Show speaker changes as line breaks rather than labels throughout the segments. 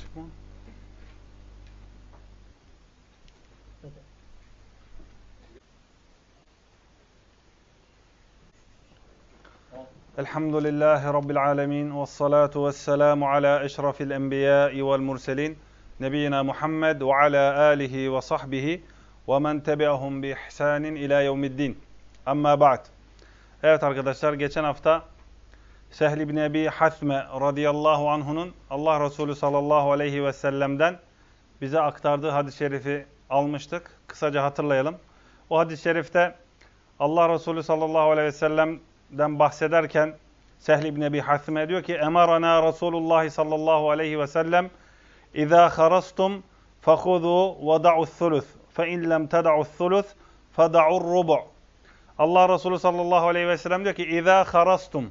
Açık mı? Elhamdülillahi Rabbil alemin. Vessalatu vesselamu ala eşrafil enbiyai vel murselin. Nebiyyina Muhammed ve ala alihi ve sahbihi ve men tebi'ahum bi ihsanin ila yevmiddin. Amma ba'd. Evet arkadaşlar, geçen hafta Sehl ibn Ebi Hasme radıyallahu anhu'nun Allah Resulü sallallahu aleyhi ve sellem'den bize aktardığı hadis-i şerifi almıştık. Kısaca hatırlayalım. O hadis-i şerifte Allah Resulü sallallahu aleyhi ve sellem'den bahsederken Sehl ibn Ebi Hasme diyor ki: "Emarana Resulullah sallallahu aleyhi ve sellem İzâ kharastum fehudû ve da'u's-sulus fe in lem teda'u's-sulus feda'u'r-rubu'." Allah Resulü sallallahu aleyhi ve sellem diyor ki: "İzâ kharastum."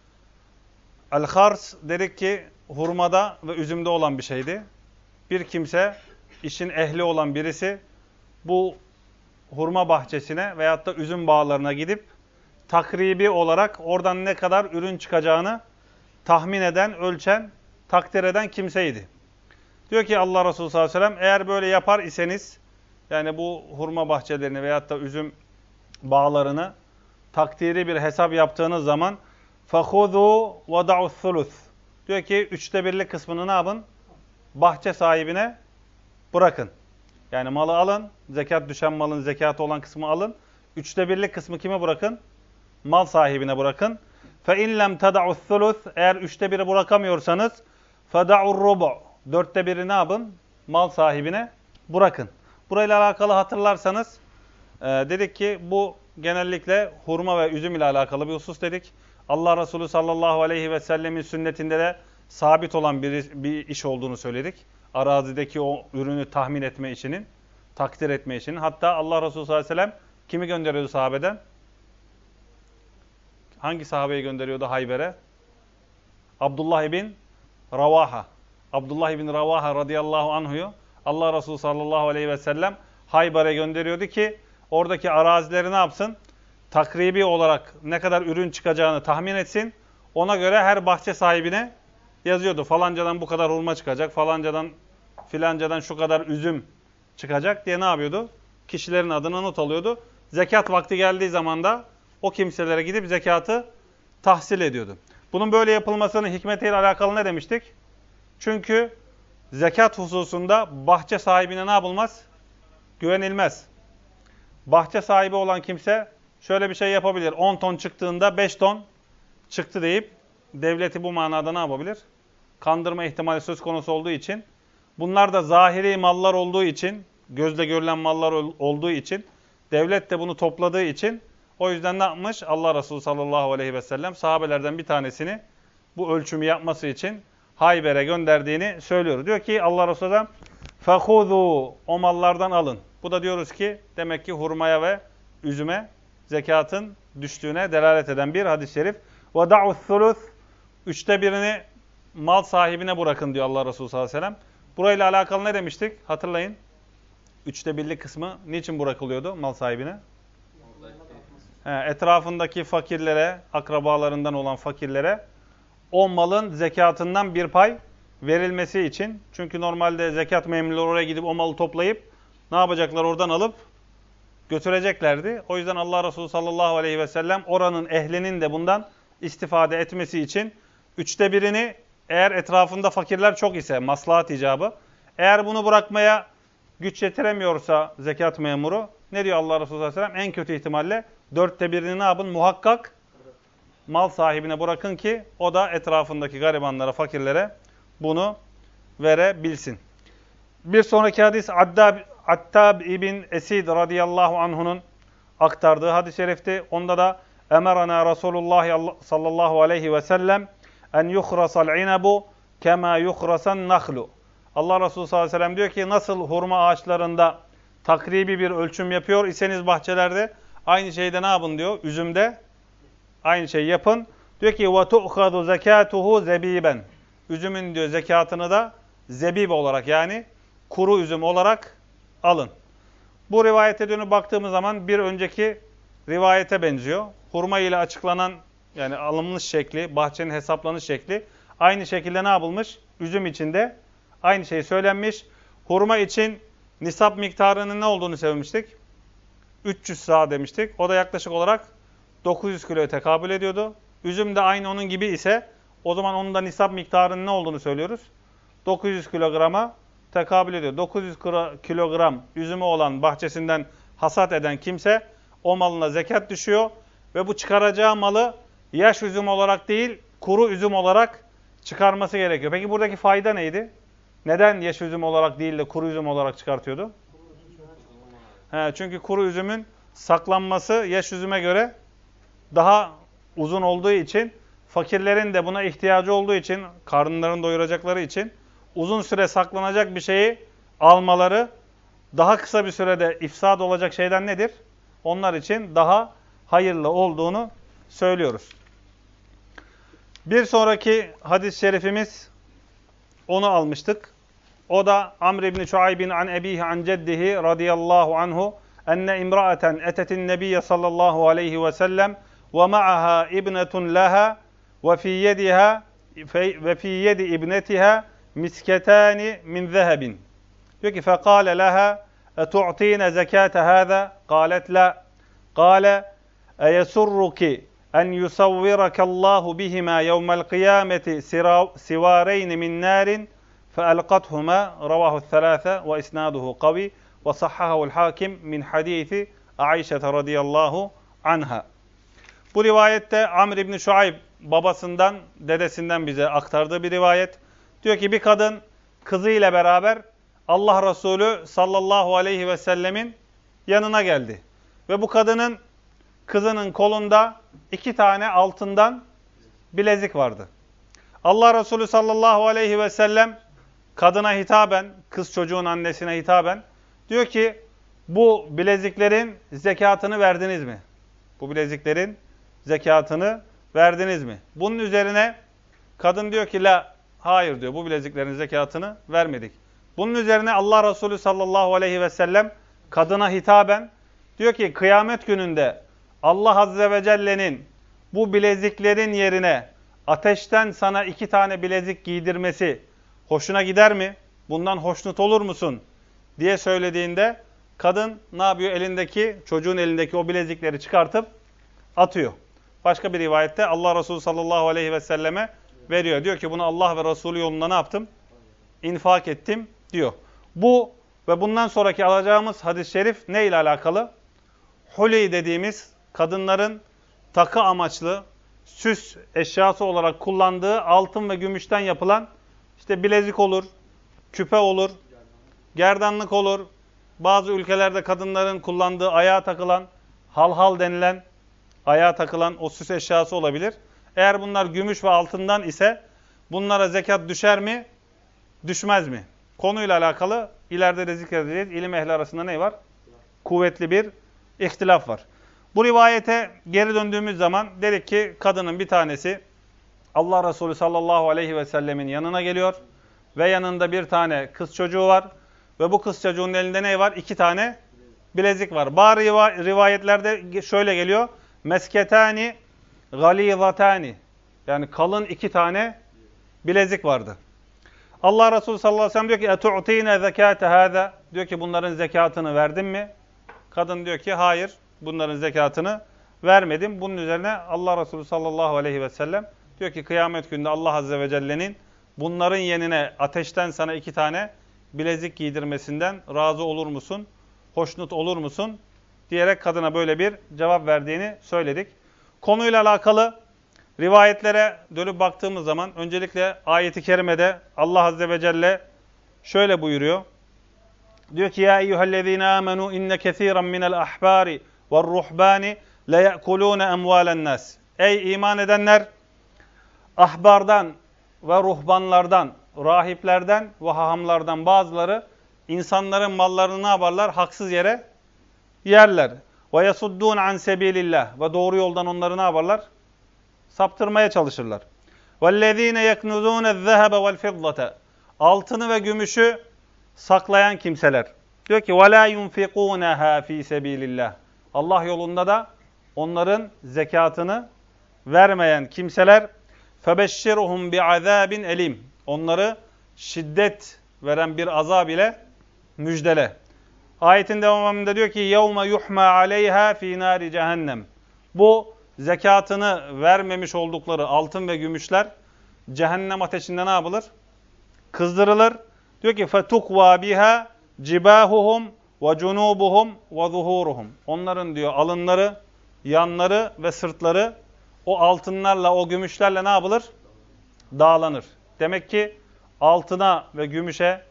El-hars dedik ki hurmada ve üzümde olan bir şeydi. Bir kimse, işin ehli olan birisi bu hurma bahçesine veyahut da üzüm bağlarına gidip takribi olarak oradan ne kadar ürün çıkacağını tahmin eden, ölçen, takdir eden kimseydi. Diyor ki Allah Resulü sallallahu aleyhi ve sellem, eğer böyle yapar iseniz, yani bu hurma bahçelerini veyahut da üzüm bağlarını takdiri bir hesap yaptığınız zaman فَخُذُوا وَدَعُوا الثُّلُث. Diyor ki 1/3'lik kısmını ne yapın? Bahçe sahibine bırakın. Yani malı alın, zekat düşen malın zekatı olan kısmı alın. 1/3'lik kısmı kime bırakın? Mal sahibine bırakın. فَاِنْ لَمْ تَدَعُوا الثُّلُث. Eğer 1/3'ü bırakamıyorsanız فَدَعُوا الرُّبُعُ. 1/4'ü ne yapın? Mal sahibine bırakın. Burayla alakalı hatırlarsanız dedik ki bu genellikle hurma ve üzüm ile alakalı bir husus dedik. Allah Resulü sallallahu aleyhi ve sellemin sünnetinde de sabit olan bir iş olduğunu söyledik. Arazideki o ürünü tahmin etme işinin, takdir etme işinin. Hatta Allah Resulü sallallahu aleyhi ve sellem kimi gönderiyordu sahabeden? Hangi sahabeyi gönderiyordu Hayber'e? Abdullah ibn Ravaha. Abdullah ibn Ravaha radıyallahu anhu'yu Allah Resulü sallallahu aleyhi ve sellem Hayber'e gönderiyordu ki oradaki arazileri ne yapsın? Takribi olarak ne kadar ürün çıkacağını tahmin etsin. Ona göre her bahçe sahibine yazıyordu. Falancadan bu kadar hurma çıkacak, falancadan filancadan şu kadar üzüm çıkacak diye ne yapıyordu? Kişilerin adına not alıyordu. Zekat vakti geldiği zaman da o kimselere gidip zekatı tahsil ediyordu. Bunun böyle yapılmasının hikmetiyle alakalı ne demiştik? Çünkü zekat hususunda bahçe sahibine ne yapılmaz? Güvenilmez. Bahçe sahibi olan kimse şöyle bir şey yapabilir. 10 ton çıktığında 5 ton çıktı deyip devleti bu manada ne yapabilir? Kandırma ihtimali söz konusu olduğu için, bunlar da zahiri mallar olduğu için, gözle görülen mallar olduğu için, devlet de bunu topladığı için, o yüzden ne yapmış? Allah Resulü sallallahu aleyhi ve sellem sahabelerden bir tanesini bu ölçümü yapması için Hayber'e gönderdiğini söylüyor. Diyor ki Allah Resulü sallallahu aleyhi ve sellem فَخُذُوا. O mallardan alın. Bu da diyoruz ki demek ki hurmaya ve üzüme zekatın düştüğüne delalet eden bir hadis-i şerif. وَدَعُوا الثُّلُث. 1/3'ini mal sahibine bırakın diyor Allah Resulü sallallahu aleyhi ve sellem. Burayla alakalı ne demiştik? Hatırlayın. 1/3'lik kısmı niçin bırakılıyordu mal sahibine? Etrafındaki fakirlere, akrabalarından olan fakirlere o malın zekatından bir pay verilmesi için. Çünkü normalde zekat memurları oraya gidip o malı toplayıp ne yapacaklar? Oradan alıp götüreceklerdi. O yüzden Allah Resulü sallallahu aleyhi ve sellem oranın ehlinin de bundan istifade etmesi için 1/3'ini, eğer etrafında fakirler çok ise maslahat icabı, eğer bunu bırakmaya güç yetiremiyorsa zekat memuru, ne diyor Allah Resulü sallallahu aleyhi ve sellem? En kötü ihtimalle 1/4'ini ne yapın? Muhakkak mal sahibine bırakın ki o da etrafındaki garibanlara, fakirlere bunu verebilsin. Bir sonraki hadis Attab ibn Esid radıyallahu anhu'nun aktardığı hadis-i şerifti. Onda da emarana Resulullah sallallahu aleyhi ve sellem en yuhrasal inabu kema yuhrasan nahlu. Allah Resulü sallallahu aleyhi ve sellem diyor ki nasıl hurma ağaçlarında takribi bir ölçüm yapıyor iseniz bahçelerde aynı şeyde ne yapın diyor. Üzümde aynı şeyi yapın. Diyor ki ve tu'khadu zekatuhu zebiben. Üzümün diyor zekatını da zebib olarak, yani kuru üzüm olarak alın. Bu rivayete dönüp baktığımız zaman bir önceki rivayete benziyor. Hurma ile açıklanan, yani alınmış şekli, bahçenin hesaplanış şekli aynı şekilde ne yapılmış? Üzüm içinde aynı şey söylenmiş. Hurma için nisap miktarının ne olduğunu söylemiştik? 300 sağ demiştik. O da yaklaşık olarak 900 kiloya tekabül ediyordu. Üzüm de aynı onun gibi ise o zaman onun da nisap miktarının ne olduğunu söylüyoruz? 900 kilograma tekabül ediyor. 900 kilogram üzümü olan bahçesinden hasat eden kimse o malına zekat düşüyor ve bu çıkaracağı malı yaş üzüm olarak değil kuru üzüm olarak çıkarması gerekiyor. Peki buradaki fayda neydi? Neden yaş üzüm olarak değil de kuru üzüm olarak çıkartıyordu? Çünkü kuru üzümün saklanması yaş üzüme göre daha uzun olduğu için, fakirlerin de buna ihtiyacı olduğu için, karınlarını doyuracakları için uzun süre saklanacak bir şeyi almaları daha kısa bir sürede ifsad olacak şeyden nedir? Onlar için daha hayırlı olduğunu söylüyoruz. Bir sonraki hadis-i şerifimiz, onu almıştık. O da Amr ibn Şuayb'in an ebihi an ceddihi radıyallahu anhu enne imra'aten etetin nebiyye sallallahu aleyhi ve sellem ve ma'aha ibnetun laha ve fi yedi ibnetiha misketani min zehebin. Diyor ki fekale laha etu'tine zekate hâzâ? Kâlet la. Kâle eyesurruki en yusavvirakallahu bihima yevmel kıyameti sivareyni min nârin فألقتهما رواه الثلاثة وإسناده قوي وصححه الحاكم من حديث عائشة رضي الله عنها. Bu rivayette Amr ibn Şuayb babasından, dedesinden bize aktardığı bir rivayet. Diyor ki bir kadın kızıyla beraber Allah Resulü sallallahu aleyhi ve sellemin yanına geldi. Ve bu kızının kolunda 2 tane altından bilezik vardı. Allah Resulü sallallahu aleyhi ve sellem kadına hitaben, kız çocuğun annesine hitaben diyor ki bu bileziklerin zekatını verdiniz mi? Bu bileziklerin zekatını verdiniz mi? Bunun üzerine kadın diyor ki la, hayır diyor, bu bileziklerin zekatını vermedik. Bunun üzerine Allah Resulü sallallahu aleyhi ve sellem kadına hitaben diyor ki kıyamet gününde Allah Azze ve Celle'nin bu bileziklerin yerine ateşten sana 2 tane bilezik giydirmesi hoşuna gider mi? Bundan hoşnut olur musun? Diye söylediğinde kadın ne yapıyor? Çocuğun elindeki o bilezikleri çıkartıp atıyor. Başka bir rivayette Allah Resulü sallallahu aleyhi ve selleme veriyor. Diyor ki bunu Allah ve Resulü yolunda ne yaptım? İnfak ettim diyor. Bu ve bundan sonraki alacağımız hadis-i şerif ne ile alakalı? Huli dediğimiz kadınların takı amaçlı süs eşyası olarak kullandığı altın ve gümüşten yapılan işte bilezik olur, küpe olur, gerdanlık olur. Bazı ülkelerde kadınların kullandığı ayağa takılan, halhal denilen ayağa takılan o süs eşyası olabilir. Eğer bunlar gümüş ve altından ise bunlara zekat düşer mi, düşmez mi? Konuyla alakalı ileride de zikredeceğiz. İlim ehli arasında ne var? Kuvvetli bir ihtilaf var. Bu rivayete geri döndüğümüz zaman dedik ki kadının bir tanesi Allah Resulü sallallahu aleyhi ve sellemin yanına geliyor ve yanında bir tane kız çocuğu var ve bu kız çocuğunun elinde ne var? 2 tane bilezik var. Bazı rivayetlerde şöyle geliyor. Mesketani galizatani, yani kalın 2 tane bilezik vardı. Allah Resulü sallallahu aleyhi ve sellem diyor ki etu'tine zekate hâzâ? Diyor ki bunların zekatını verdin mi? Kadın diyor ki hayır, bunların zekatını vermedim. Bunun üzerine Allah Resulü sallallahu aleyhi ve sellem diyor ki kıyamet gününde Allah Azze ve Celle'nin bunların yerine ateşten sana 2 tane bilezik giydirmesinden razı olur musun? Hoşnut olur musun? Diyerek kadına böyle bir cevap verdiğini söyledik. Konuyla alakalı rivayetlere dönüp baktığımız zaman öncelikle ayeti kerimede Allah Azze ve Celle şöyle buyuruyor. Diyor ki ya eyyühellezine amenu inne kethiren minel ahbari ve ruhbani le ye'kulune emvalen nas. Ey iman edenler, ahbardan ve ruhbanlardan, rahiplerden ve hahamlardan bazıları insanların mallarını ne yaparlar? Haksız yere yerler. Ve yasuddun an sebilillah, ve doğru yoldan onları ne yaparlar? Saptırmaya çalışırlar. Vellezine yeknuzune zehebe vel fiddate. Altını ve gümüşü saklayan kimseler. Diyor ki وَلَا يُنْفِقُونَهَا ف۪ي سَب۪يلِ. Allah yolunda da onların zekatını vermeyen kimseler فَبَشِّرُهُمْ بِعَذَابٍ elim. Onları şiddet veren bir azab ile müjdele. Ayetin devamında diyor ki يَوْمَ يُحْمَى عَلَيْهَا ف۪ي نَارِ cehennem. Bu zekatını vermemiş oldukları altın ve gümüşler cehennem ateşinde ne yapılır? Kızdırılır. Diyor ki فَتُقْوَى بِهَا جِبَاهُهُمْ وَجُنُوبُهُمْ وَظُهُورُهُمْ. Onların diyor alınları, yanları ve sırtları o altınlarla, o gümüşlerle ne yapılır? Dağlanır. Demek ki altına ve gümüşe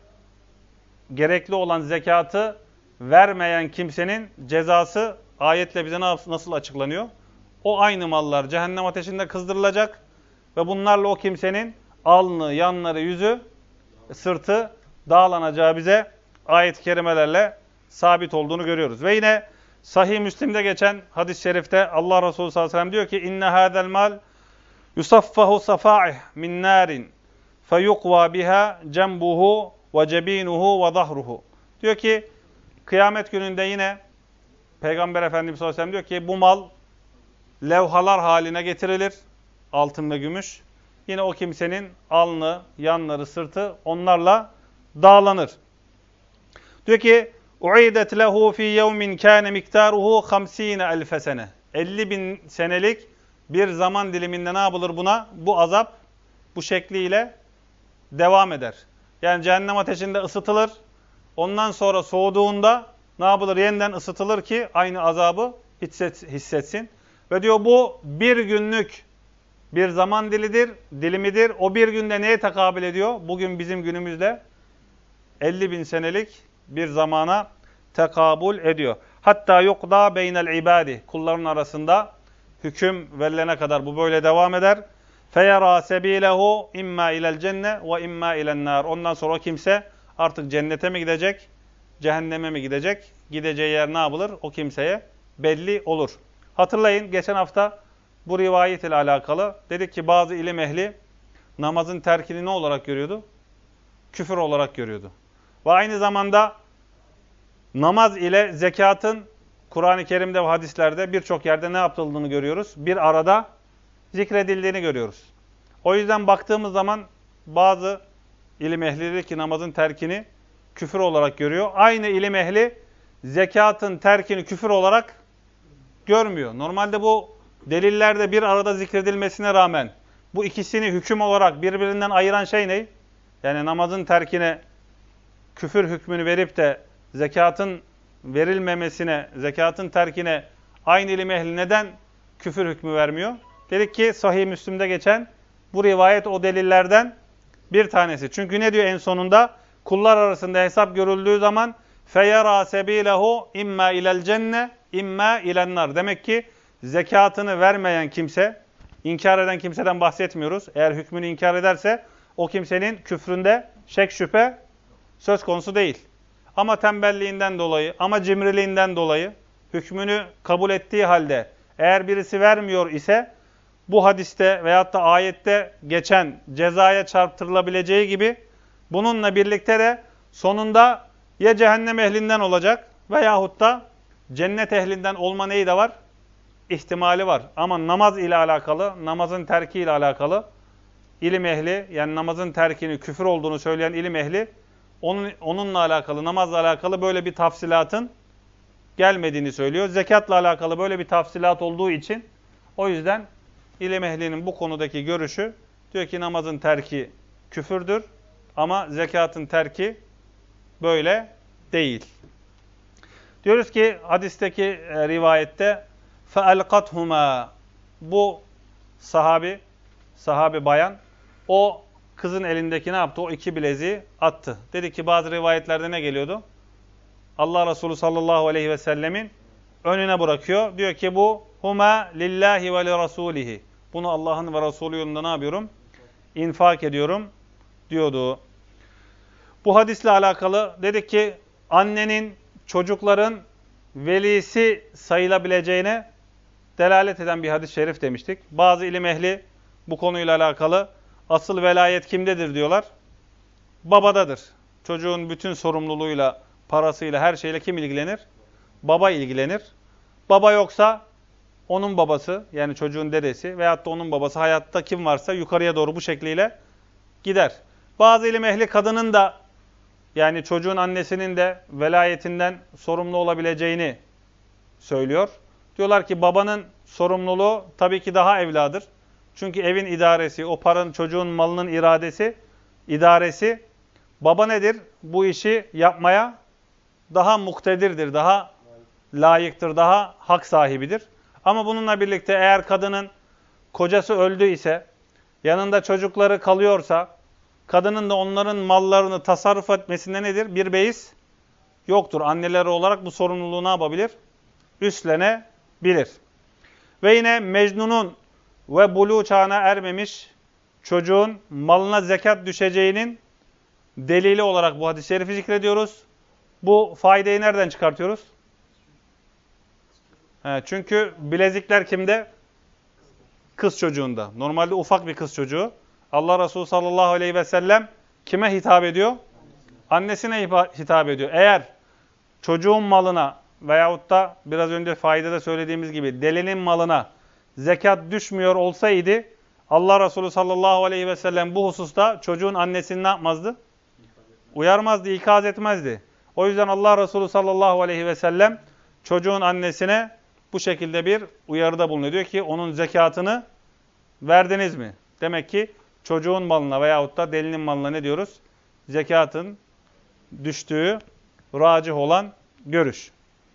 gerekli olan zekatı vermeyen kimsenin cezası ayetle bize nasıl açıklanıyor? O aynı mallar cehennem ateşinde kızdırılacak ve bunlarla o kimsenin alnı, yanları, yüzü, sırtı dağlanacağı bize ayet-i kerimelerle sabit olduğunu görüyoruz. Ve yine Sahih Müslim'de geçen hadis-i şerifte Allah Resulü sallallahu aleyhi ve sellem diyor ki inne hâzel mal yusaffahu safâih min nârin feyukvâ biha cembuhu ve cebinuhu ve zahruhu. Diyor ki kıyamet gününde yine Peygamber Efendimiz sallallahu aleyhi ve sellem diyor ki bu mal levhalar haline getirilir. Altın ve gümüş. Yine o kimsenin alnı, yanları, sırtı onlarla dağlanır. Diyor ki u'idet lehu fi yevmin kâne miktaruhu 50.000 sene. 50.000 senelik bir zaman diliminde ne yapılır buna? Bu azap bu şekliyle devam eder. Yani cehennem ateşinde ısıtılır. Ondan sonra soğuduğunda ne yapılır? Yeniden ısıtılır ki aynı azabı hissetsin. Ve diyor bu bir günlük bir zaman dilimidir. O bir günde neye tekabül ediyor? Bugün bizim günümüzde 50.000 senelik bir zamana tekabül ediyor. Hatta yukda beynel ibadi. Kulların arasında hüküm verilene kadar bu böyle devam eder. Feyara sebilehu imma ilel cenne ve imma ilen nar. Ondan sonra o kimse artık cennete mi gidecek, cehenneme mi gidecek? Gideceği yer ne yapılır? O kimseye belli olur. Hatırlayın geçen hafta bu rivayet ile alakalı dedik ki bazı ilim ehli namazın terkini ne olarak görüyordu? Küfür olarak görüyordu. Ve aynı zamanda namaz ile zekatın Kur'an-ı Kerim'de ve hadislerde birçok yerde ne yapıldığını görüyoruz? Bir arada zikredildiğini görüyoruz. O yüzden baktığımız zaman bazı ilim ehli ki namazın terkini küfür olarak görüyor. Aynı ilim ehli zekatın terkini küfür olarak görmüyor. Normalde bu delillerde bir arada zikredilmesine rağmen bu ikisini hüküm olarak birbirinden ayıran şey ne? Yani namazın terkine küfür hükmünü verip de zekatın verilmemesine, zekatın terkine aynı ilim ehli neden küfür hükmü vermiyor? Dedik ki Sahih Müslim'de geçen bu rivayet o delillerden bir tanesi. Çünkü ne diyor en sonunda? Kullar arasında hesap görüldüğü zaman feyara sebilehu imma ilel cenne imma ilen nar. Demek ki zekatını vermeyen kimse, inkar eden kimseden bahsetmiyoruz. Eğer hükmünü inkar ederse o kimsenin küfründe şek şüphe söz konusu değil. Ama tembelliğinden dolayı, ama cimriliğinden dolayı hükmünü kabul ettiği halde eğer birisi vermiyor ise bu hadiste veyahut da ayette geçen cezaya çarptırılabileceği gibi bununla birlikte de sonunda ya cehennem ehlinden olacak veyahut da cennet ehlinden olma neyi de var? İhtimali var. Ama namaz ile alakalı, namazın terki ile alakalı ilim ehli, yani namazın terkini küfür olduğunu söyleyen ilim ehli, onunla alakalı, namazla alakalı böyle bir tafsilatın gelmediğini söylüyor. Zekatla alakalı böyle bir tafsilat olduğu için o yüzden ilim ehlinin bu konudaki görüşü diyor ki namazın terki küfürdür ama zekatın terki böyle değil. Diyoruz ki hadisteki rivayette فَاَلْقَتْهُمَا bu sahabi bayan o kızın elindeki ne yaptı? O iki bileziği attı. Dedi ki bazı rivayetlerde ne geliyordu? Allah Resulü sallallahu aleyhi ve sellemin önüne bırakıyor. Diyor ki bu huma lillahi ve li rasulihi. Bunu Allah'ın ve Resulü yolunda ne yapıyorum? İnfak ediyorum diyordu. Bu hadisle alakalı dedik ki annenin çocukların velisi sayılabileceğine delalet eden bir hadis-i şerif demiştik. Bazı ilim ehli bu konuyla alakalı asıl velayet kimdedir diyorlar? Babadadır. Çocuğun bütün sorumluluğuyla, parasıyla, her şeyle kim ilgilenir? Baba ilgilenir. Baba yoksa onun babası, yani çocuğun dedesi veyahut da onun babası hayatta kim varsa yukarıya doğru bu şekliyle gider. Bazı ilim ehli kadının da yani çocuğun annesinin de velayetinden sorumlu olabileceğini söylüyor. Diyorlar ki babanın sorumluluğu tabii ki daha evladır. Çünkü evin idaresi, o paranın, çocuğun malının idaresi. Baba nedir? Bu işi yapmaya daha muktedirdir, daha layıktır, daha hak sahibidir. Ama bununla birlikte eğer kadının kocası öldü ise, yanında çocukları kalıyorsa, kadının da onların mallarını tasarruf etmesinde nedir? Bir beis yoktur. Anneleri olarak bu sorumluluğu ne yapabilir? Üstlenebilir. Ve yine Mecnun'un ve buluğ çağına ermemiş çocuğun malına zekat düşeceğinin delili olarak bu hadis-i şerifi zikrediyoruz. Bu faydayı nereden çıkartıyoruz? Çünkü bilezikler kimde? Kız çocuğunda. Normalde ufak bir kız çocuğu. Allah Resulü sallallahu aleyhi ve sellem kime hitap ediyor? Annesine hitap ediyor. Eğer çocuğun malına veyahut da biraz önce faydada söylediğimiz gibi delinin malına zekat düşmüyor olsaydı Allah Resulü sallallahu aleyhi ve sellem bu hususta çocuğun annesini ne yapmazdı? Uyarmazdı, ikaz etmezdi. O yüzden Allah Resulü sallallahu aleyhi ve sellem çocuğun annesine bu şekilde bir uyarıda bulunuyor. Diyor ki onun zekatını verdiniz mi? Demek ki çocuğun malına veyahut da delinin malına ne diyoruz? Zekatın düştüğü racih olan görüş.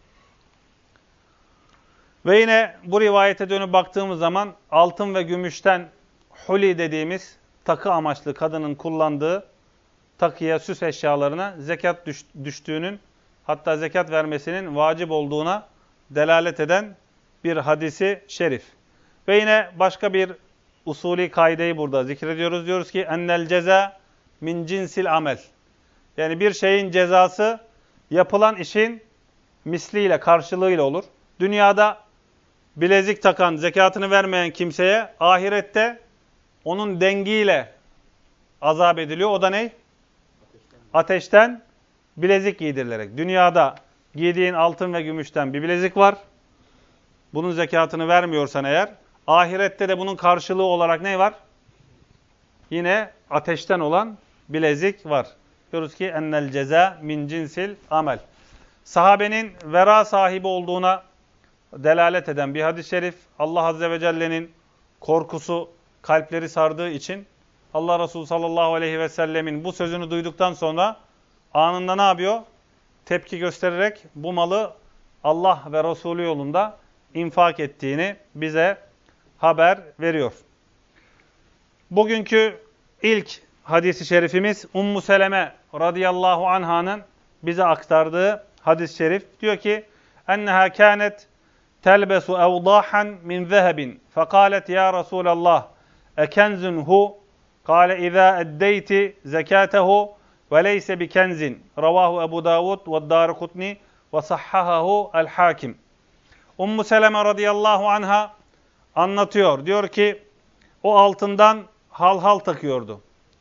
Ve yine bu rivayete dönüp baktığımız zaman altın ve gümüşten huli dediğimiz takı amaçlı kadının kullandığı takıya, süs eşyalarına zekat düştüğünün, hatta zekat vermesinin vacip olduğuna delalet eden bir hadisi şerif. Ve yine başka bir usulî kaideyi burada zikrediyoruz. Diyoruz ki ennel ceza min cinsil amel. Yani bir şeyin cezası yapılan işin misliyle, karşılığıyla olur. Dünyada bilezik takan, zekatını vermeyen kimseye ahirette onun dengiyle azap ediliyor. O da ne? Ateşten bilezik giydirilerek. Dünyada giydiğin altın ve gümüşten bir bilezik var. Bunun zekatını vermiyorsan eğer, ahirette de bunun karşılığı olarak ne var? Yine ateşten olan bilezik var. Diyoruz ki ennel ceza min cinsil amel. Sahabenin vera sahibi olduğuna delalet eden bir hadis-i şerif, Allah Azze ve Celle'nin korkusu kalpleri sardığı için Allah Resulü sallallahu aleyhi ve sellemin bu sözünü duyduktan sonra anında ne yapıyor? Tepki göstererek bu malı Allah ve Resulü yolunda infak ettiğini bize haber veriyor. Bugünkü ilk hadis-i şerifimiz Ummu Seleme radıyallahu anh'ın bize aktardığı hadis-i şerif. Diyor ki enneha kânet telbesu evdâhan min zehebin fekâlet ya Resulallah ekenzun hu kâle izâ eddeyti zekâtehu ve leyse bi kenzin ravahu Ebu Davud ve Dârikutni ve sahhahahu el-Hakim. Ummu Seleme radıyallahu anha anlatıyor. Diyor ki o altından halhal takıyordu.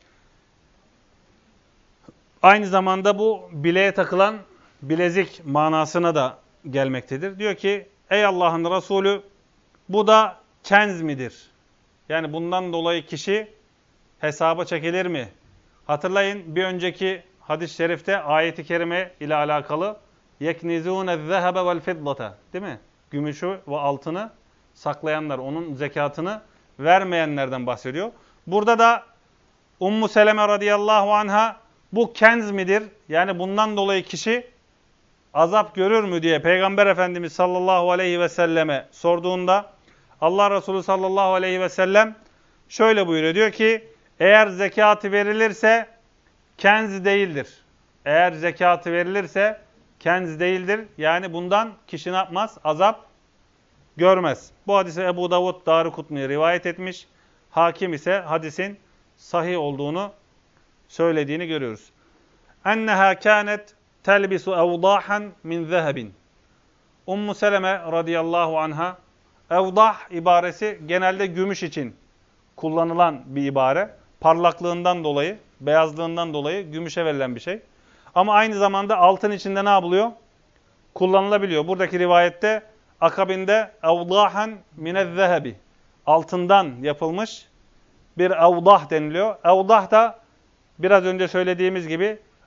Aynı zamanda bu bileğe takılan bilezik manasına da gelmektedir. Diyor ki ey Allah'ın Resulü bu da kenz midir? Yani bundan dolayı kişi hesaba çekilir mi? Hatırlayın bir önceki hadis-i şerifte ayeti kerime ile alakalı yeknizûne zehebe vel fiddata, değil mi? Gümüşü ve altını saklayanlar, onun zekatını vermeyenlerden bahsediyor. Burada da Ummu Seleme radıyallahu anha bu kenz midir? Yani bundan dolayı kişi azap görür mü diye Peygamber Efendimiz sallallahu aleyhi ve selleme sorduğunda Allah Resulü sallallahu aleyhi ve sellem şöyle buyuruyor. Diyor ki eğer zekatı verilirse kenz değildir. Eğer zekatı verilirse kenz değildir. Yani bundan kişi ne yapmaz? Azap görmez. Bu hadise Ebu Davud Dârikutni rivayet etmiş. Hakim ise hadisin sahih olduğunu söylediğini görüyoruz. Enneha kânet telbisu evdâhan min zehebin. Ummu Seleme radıyallahu anha, evdah ibaresi genelde gümüş için kullanılan bir ibare. Parlaklığından dolayı, beyazlığından dolayı gümüşe verilen bir şey. Ama aynı zamanda altın içinde ne yapılıyor? Kullanılabiliyor. Buradaki rivayette akabinde evdahan minezzehebi, altından yapılmış bir evdah deniliyor. Evdah da biraz önce söylediğimiz gibi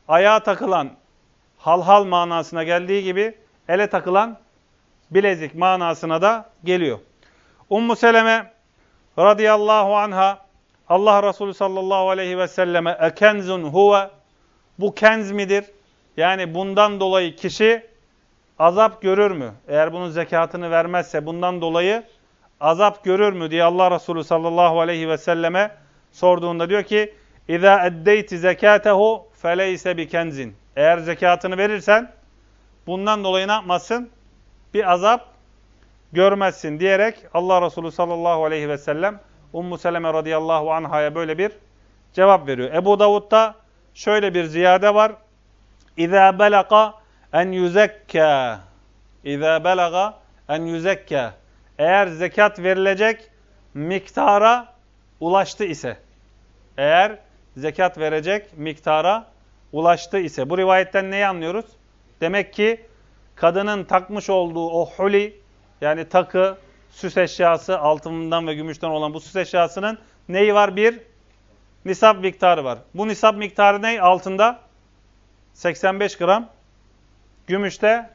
ayağa takılan halhal manasına geldiği gibi ele takılan bilezik manasına da geliyor. Ummu Seleme radıyallahu anha Allah Resulü sallallahu aleyhi ve selleme ekenzun huve, bu kenz midir? Yani bundan dolayı kişi azap görür mü? Eğer bunun zekatını vermezse bundan dolayı azap görür mü diye Allah Resulü sallallahu aleyhi ve selleme sorduğunda diyor ki İzâ eddeyti zekâtehu feleyse bi kenzin. Eğer zekatını verirsen bundan dolayı ne yapmazsın? Bir azap görmezsin diyerek Allah Resulü sallallahu aleyhi ve sellem Ummu Seleme radıyallahu anhaya böyle bir cevap veriyor. Ebu Davud'da şöyle bir ziyade var. İzâ belaga en yüzekkâ. İzâ belaga en yüzekkâ. Eğer zekat verilecek miktara ulaştı ise. Eğer zekat verecek miktara ulaştı ise. Bu rivayetten neyi anlıyoruz? Demek ki kadının takmış olduğu o huli, yani takı, süs eşyası, altından ve gümüşten olan bu süs eşyasının neyi var? Bir nisap miktarı var. Bu nisap miktarı ne? Altında 85 gram, gümüşte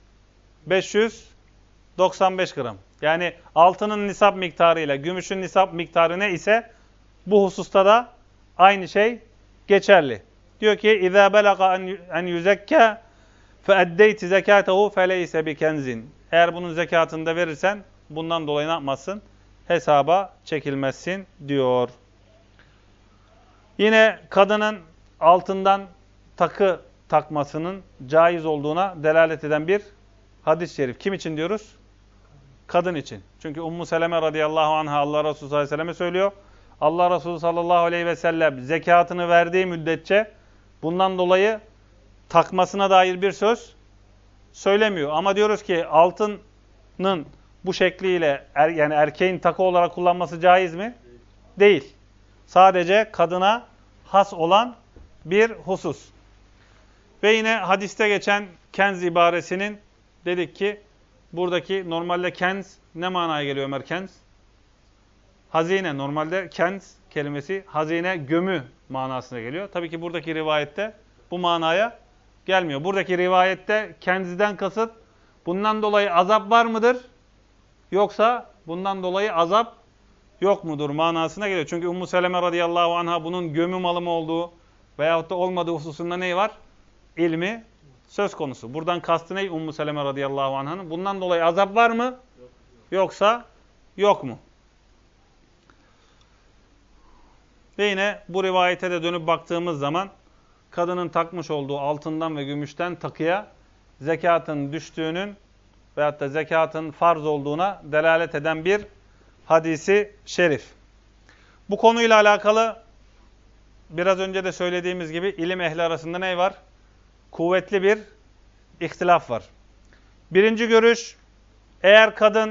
595 gram. Yani altının nisap miktarı ile gümüşün nisap miktarı ne ise bu hususta da aynı şey geçerli. Diyor ki اِذَا بَلَغَ اَنْ يُزَكَّى فَاَدَّيْتِ زَكَاتَهُ فَلَيْسَ بِكَنْزٍ. Eğer bunun zekatını da verirsen bundan dolayı ne yapmazsın? Hesaba çekilmezsin diyor. Yine kadının altından takı takmasının caiz olduğuna delalet eden bir hadis-i şerif. Kim için diyoruz? Kadın için. Çünkü Ummu Seleme radıyallahu anha Allah Resulü sallallahu aleyhi ve selleme söylüyor. Allah Resulü sallallahu aleyhi ve sellem zekatını verdiği müddetçe bundan dolayı takmasına dair bir söz söylemiyor. Ama diyoruz ki altının bu şekliyle yani erkeğin takı olarak kullanması caiz mi? Değil. Sadece kadına has olan bir husus. Ve yine hadiste geçen kenz ibaresinin dedik ki buradaki normalde kenz ne manaya geliyor Ömer, kenz? Hazine. Normalde kenz kelimesi hazine, gömü manasına geliyor. Tabii ki buradaki rivayette bu manaya gelmiyor. Buradaki rivayette kenziden kasıt bundan dolayı azap var mıdır? Yoksa bundan dolayı azap yok mudur manasına geliyor. Çünkü Ummu Seleme radıyallahu anha bunun gömü malı mı olduğu veyahut da olmadığı hususunda ne var? İlmi söz konusu. Buradan kastı ne Ummu Seleme radıyallahu anh'ın? Bundan dolayı azap var mı? Yoksa yok mu? Ve yine bu rivayete de dönüp baktığımız zaman kadının takmış olduğu altından ve gümüşten takıya zekatın düştüğünün veyahut da zekatın farz olduğuna delalet eden bir hadisi şerif. Bu konuyla alakalı biraz önce de söylediğimiz gibi ilim ehli arasında ne var? Kuvvetli bir ihtilaf var. Birinci görüş, eğer kadın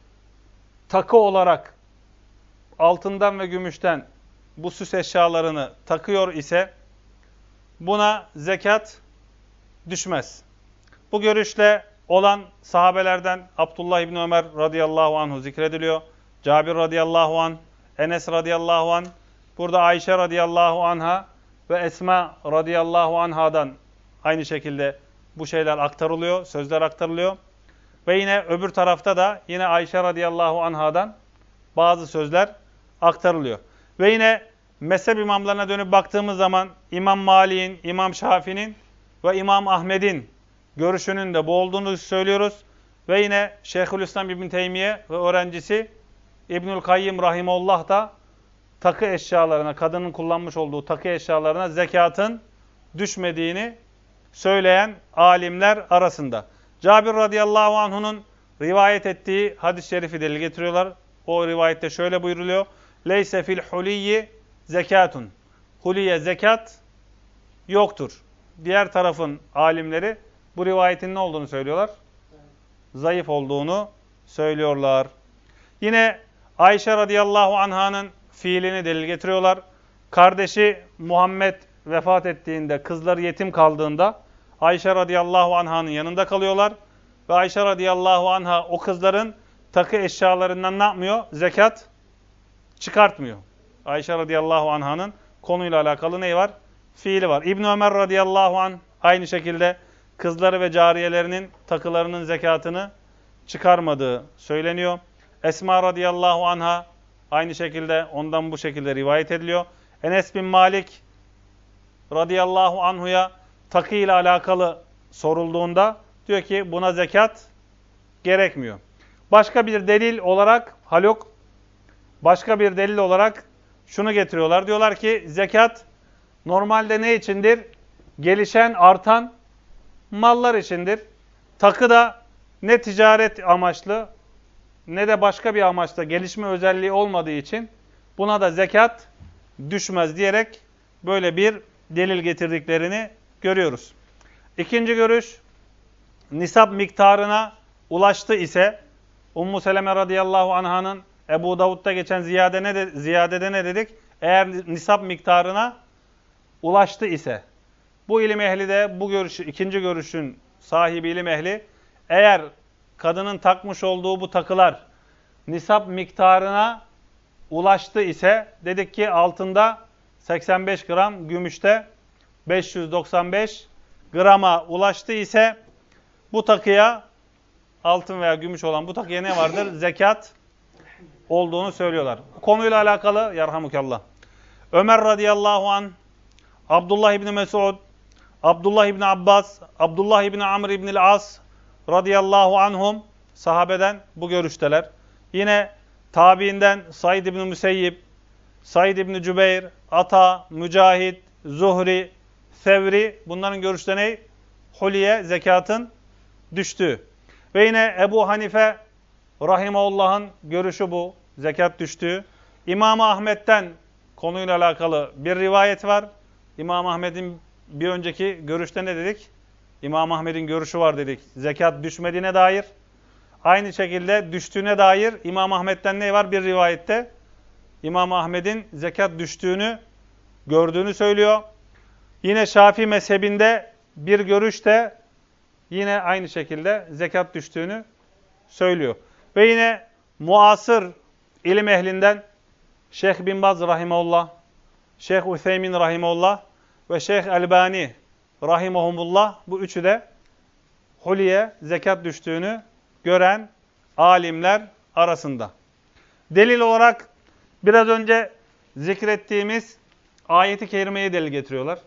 takı olarak altından ve gümüşten bu süs eşyalarını takıyor ise buna zekat düşmez. Bu görüşle olan sahabelerden Abdullah İbni Ömer radıyallahu anhu zikrediliyor. Cabir radıyallahu anh, Enes radıyallahu anh, burada Ayşe radıyallahu anha ve Esma radıyallahu anhadan aynı şekilde bu şeyler aktarılıyor, sözler aktarılıyor. Ve yine öbür tarafta da yine Ayşe radıyallahu anhadan bazı sözler aktarılıyor. Ve yine mezhep imamlarına dönüp baktığımız zaman İmam Malik'in, İmam Şafii'nin ve İmam Ahmed'in görüşünün de bu olduğunu söylüyoruz. Ve yine Şeyhülislam İbn Teymiye ve öğrencisi İbnül Kayyim rahimullah da takı eşyalarına, kadının kullanmış olduğu takı eşyalarına zekatın düşmediğini söyleyen alimler arasında. Cabir radıyallahu anh'unun rivayet ettiği hadis-i şerifi delil getiriyorlar. O rivayette şöyle buyuruluyor. Leyse fil huliyyi zekatun. Huliye zekat yoktur. Diğer tarafın alimleri bu rivayetin ne olduğunu söylüyorlar? Zayıf olduğunu söylüyorlar. Yine Ayşe radıyallahu anh'ın fiilini delil getiriyorlar. Kardeşi Muhammed vefat ettiğinde, kızları yetim kaldığında Ayşe radıyallahu anh'ın yanında kalıyorlar. Ve Ayşe radıyallahu anha o kızların takı eşyalarından ne yapmıyor? Zekat çıkartmıyor. Ayşe radıyallahu anh'ın konuyla alakalı neyi var? fiili var. İbn Ömer radıyallahu anh aynı şekilde kızları ve cariyelerinin takılarının zekatını çıkarmadığı söyleniyor. Esma radıyallahu anha aynı şekilde ondan bu şekilde rivayet ediliyor. Enes bin Malik radıyallahu anhuya takı ile alakalı sorulduğunda diyor ki buna zekat gerekmiyor. Başka bir delil olarak Haluk, başka bir delil olarak şunu getiriyorlar. Diyorlar ki zekat normalde ne içindir? Gelişen, artan mallar içindir. Takı da ne ticaret amaçlı ne de başka bir amaçla gelişme özelliği olmadığı için buna da zekat düşmez diyerek böyle bir delil getirdiklerini görüyoruz. İkinci görüş, nisap miktarına ulaştı ise Ummu Seleme radıyallahu anh'ın Ebu Davud'da geçen ziyadede ne dedik? Eğer nisap miktarına ulaştı ise. Bu ilim ehli de bu görüşü, ikinci görüşün sahibi ilim ehli, eğer kadının takmış olduğu bu takılar nisap miktarına ulaştı ise, dedik ki altında 85 gram, gümüşte 595 grama ulaştı ise bu takıya, altın veya gümüş olan bu takıya ne vardır? Zekat olduğunu söylüyorlar. Bu konuyla alakalı yarhamukallah. Ömer radıyallahu anh, Abdullah İbni Mesud, Abdullah İbni Abbas, Abdullah İbni Amr İbni As radıyallahu anhum sahabeden bu görüşteler. Yine tabiinden Said İbni Müseyyib, Said İbni Cübeyr, Ata, Mücahit, Zuhri, Sevri, bunların görüşleri ne? Hulye, zekatın düştüğü. Ve yine Ebu Hanife rahimehullah'ın görüşü bu. Zekat düştüğü. İmam Ahmet'ten konuyla alakalı bir rivayet var. İmam Ahmet'in bir önceki görüşte ne dedik? İmam Ahmet'in görüşü var dedik. Zekat düşmediğine dair. Aynı şekilde düştüğüne dair İmam Ahmet'ten ne var? Bir rivayette İmam Ahmet'in zekat düştüğünü gördüğünü söylüyor. Yine Şafii mezhebinde bir görüş de yine aynı şekilde zekat düştüğünü söylüyor. Ve yine muasır ilim ehlinden Şeyh bin Baz rahimehullah, Şeyh Ütheymin rahimehullah ve Şeyh Elbani rahimehumullah, bu üçü de hulye, zekat düştüğünü gören alimler arasında. Delil olarak biraz önce zikrettiğimiz ayeti kerimeyi delil getiriyorlar.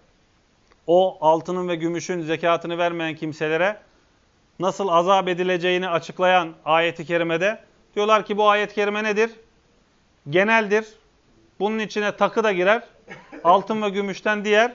O altının ve gümüşün zekatını vermeyen kimselere nasıl azap edileceğini açıklayan ayeti kerimede diyorlar ki bu ayet-i kerime nedir? Geneldir. Bunun içine takı da girer. Altın ve gümüşten diğer,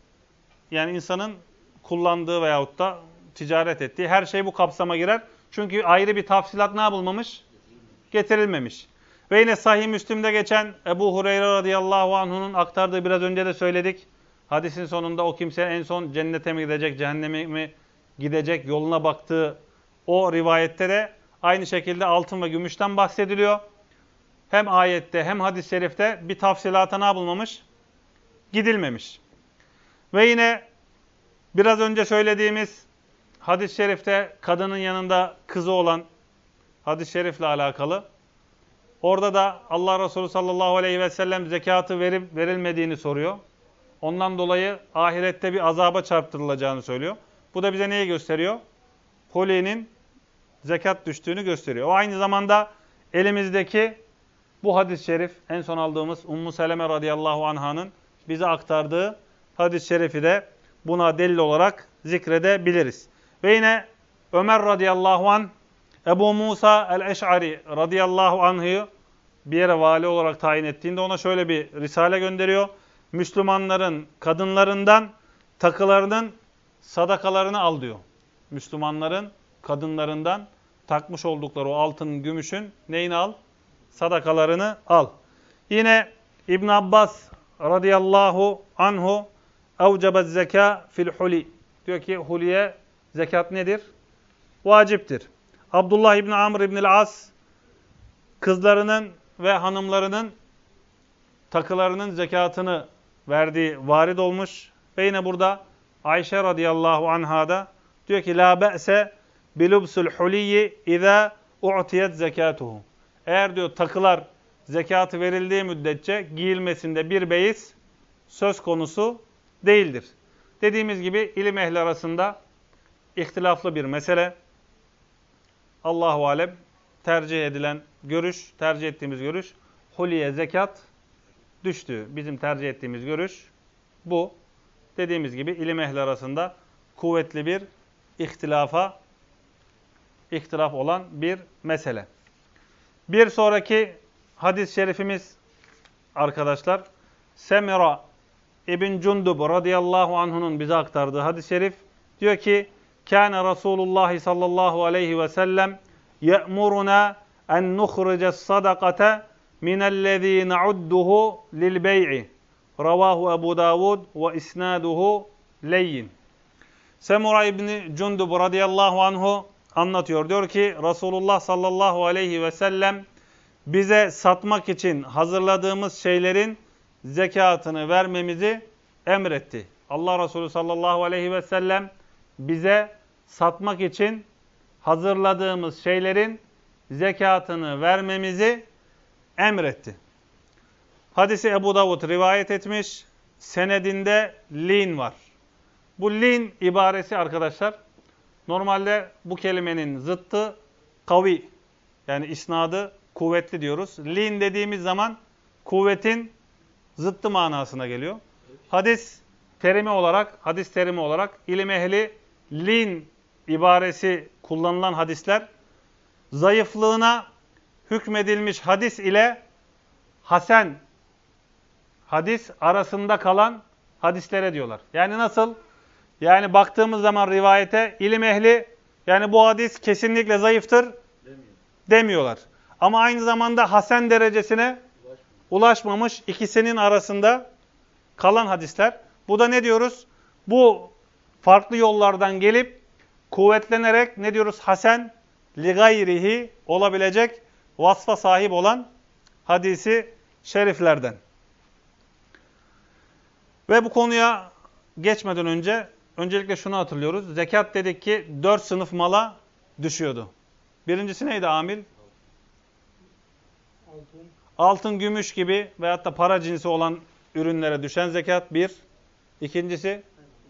yani insanın kullandığı veyahut da ticaret ettiği her şey bu kapsama girer. Çünkü ayrı bir tafsilat ne yapılmamış? Getirilmemiş. Ve yine Sahih Müslim'de geçen Ebu Hureyre radıyallahu anh'un aktardığı, biraz önce de söyledik. Hadisin sonunda o kimse en son cennete mi gidecek, cehenneme mi gidecek yoluna baktığı o rivayette de aynı şekilde altın ve gümüşten bahsediliyor. Hem ayette hem hadis-i şerifte bir tafsilata ne yapılmamış? Gidilmemiş. Ve yine biraz önce söylediğimiz hadis-i şerifte kadının yanında kızı olan hadis-i şerifle alakalı. Orada da Allah Resulü sallallahu aleyhi ve sellem zekatı verip verilmediğini soruyor. Ondan dolayı ahirette bir azaba çarptırılacağını söylüyor. Bu da bize neyi gösteriyor? Hulyenin zekat düştüğünü gösteriyor. O aynı zamanda elimizdeki bu hadis-i şerif, en son aldığımız Ummu Seleme radıyallahu anh'ın bize aktardığı hadis-i şerifi de buna delil olarak zikredebiliriz. Ve yine Ömer radıyallahu anh, Ebu Musa el-Eş'ari radıyallahu anh'ı bir yere vali olarak tayin ettiğinde ona şöyle bir risale gönderiyor. Müslümanların kadınlarından takılarının sadakalarını al diyor. Müslümanların kadınlarından takmış oldukları o altın, gümüşün neyini al? Sadakalarını al. Yine İbn Abbas radıyallahu anhu evcebez zeka fil huli. Diyor ki hulye zekat nedir? Vaciptir. Abdullah İbni Amr İbni'l As kızlarının ve hanımlarının takılarının zekatını verdiği varid olmuş. Ve yine burada Ayşe radıyallahu anha da diyor ki la be'se bilubsul huliyyi iza u'tiyet zekatuhu. Eğer diyor takılar zekatı verildiği müddetçe giyilmesinde bir beis söz konusu değildir. Dediğimiz gibi ilim ehli arasında ihtilaflı bir mesele. Allahu alem tercih edilen görüş, tercih ettiğimiz görüş hulye zekat düştü. Bizim tercih ettiğimiz görüş bu. Dediğimiz gibi ilim ehli arasında kuvvetli bir ihtilaf olan bir mesele. Bir sonraki hadis-i şerifimiz arkadaşlar Semira İbn Cundub radıyallahu anh'unun bize aktardığı hadis-i şerif diyor ki Kâne Resulullah sallallahu aleyhi ve sellem ye'muruna en nukhrice's sadakate minellezî na'udduhu lil bey'i. Ravahu Ebu Davud ve isnaduhu leyyin. Semura İbni Cundub radıyallahu anhu anlatıyor. Diyor ki Resulullah sallallahu aleyhi ve sellem bize satmak için hazırladığımız şeylerin zekatını vermemizi emretti. Allah Resulü sallallahu aleyhi ve sellem bize satmak için hazırladığımız şeylerin zekatını vermemizi emretti. Hadisi Ebu Davud rivayet etmiş. Senedinde lin var. Bu lin ibaresi arkadaşlar, normalde bu kelimenin zıttı kavi. Yani isnadı kuvvetli diyoruz. Lin dediğimiz zaman kuvvetin zıttı manasına geliyor. Hadis terimi olarak ilim ehli lin ibaresi kullanılan hadisler zayıflığına hükmedilmiş hadis ile hasen hadis arasında kalan hadislere diyorlar. Yani nasıl? Yani baktığımız zaman rivayete ilim ehli yani bu hadis kesinlikle zayıftır demiyorlar. Ama aynı zamanda hasen derecesine ulaşmamış ikisinin arasında kalan hadisler. Bu da ne diyoruz? Bu farklı yollardan gelip kuvvetlenerek ne diyoruz? Hasen li gayrihi olabilecek vasfa sahip olan hadisi şeriflerden. Ve bu konuya geçmeden önce öncelikle şunu hatırlıyoruz. Zekat dedik ki 4 sınıf mala düşüyordu. Birincisi neydi Amil? Altın, gümüş gibi veyahut da para cinsi olan ürünlere düşen zekat bir. İkincisi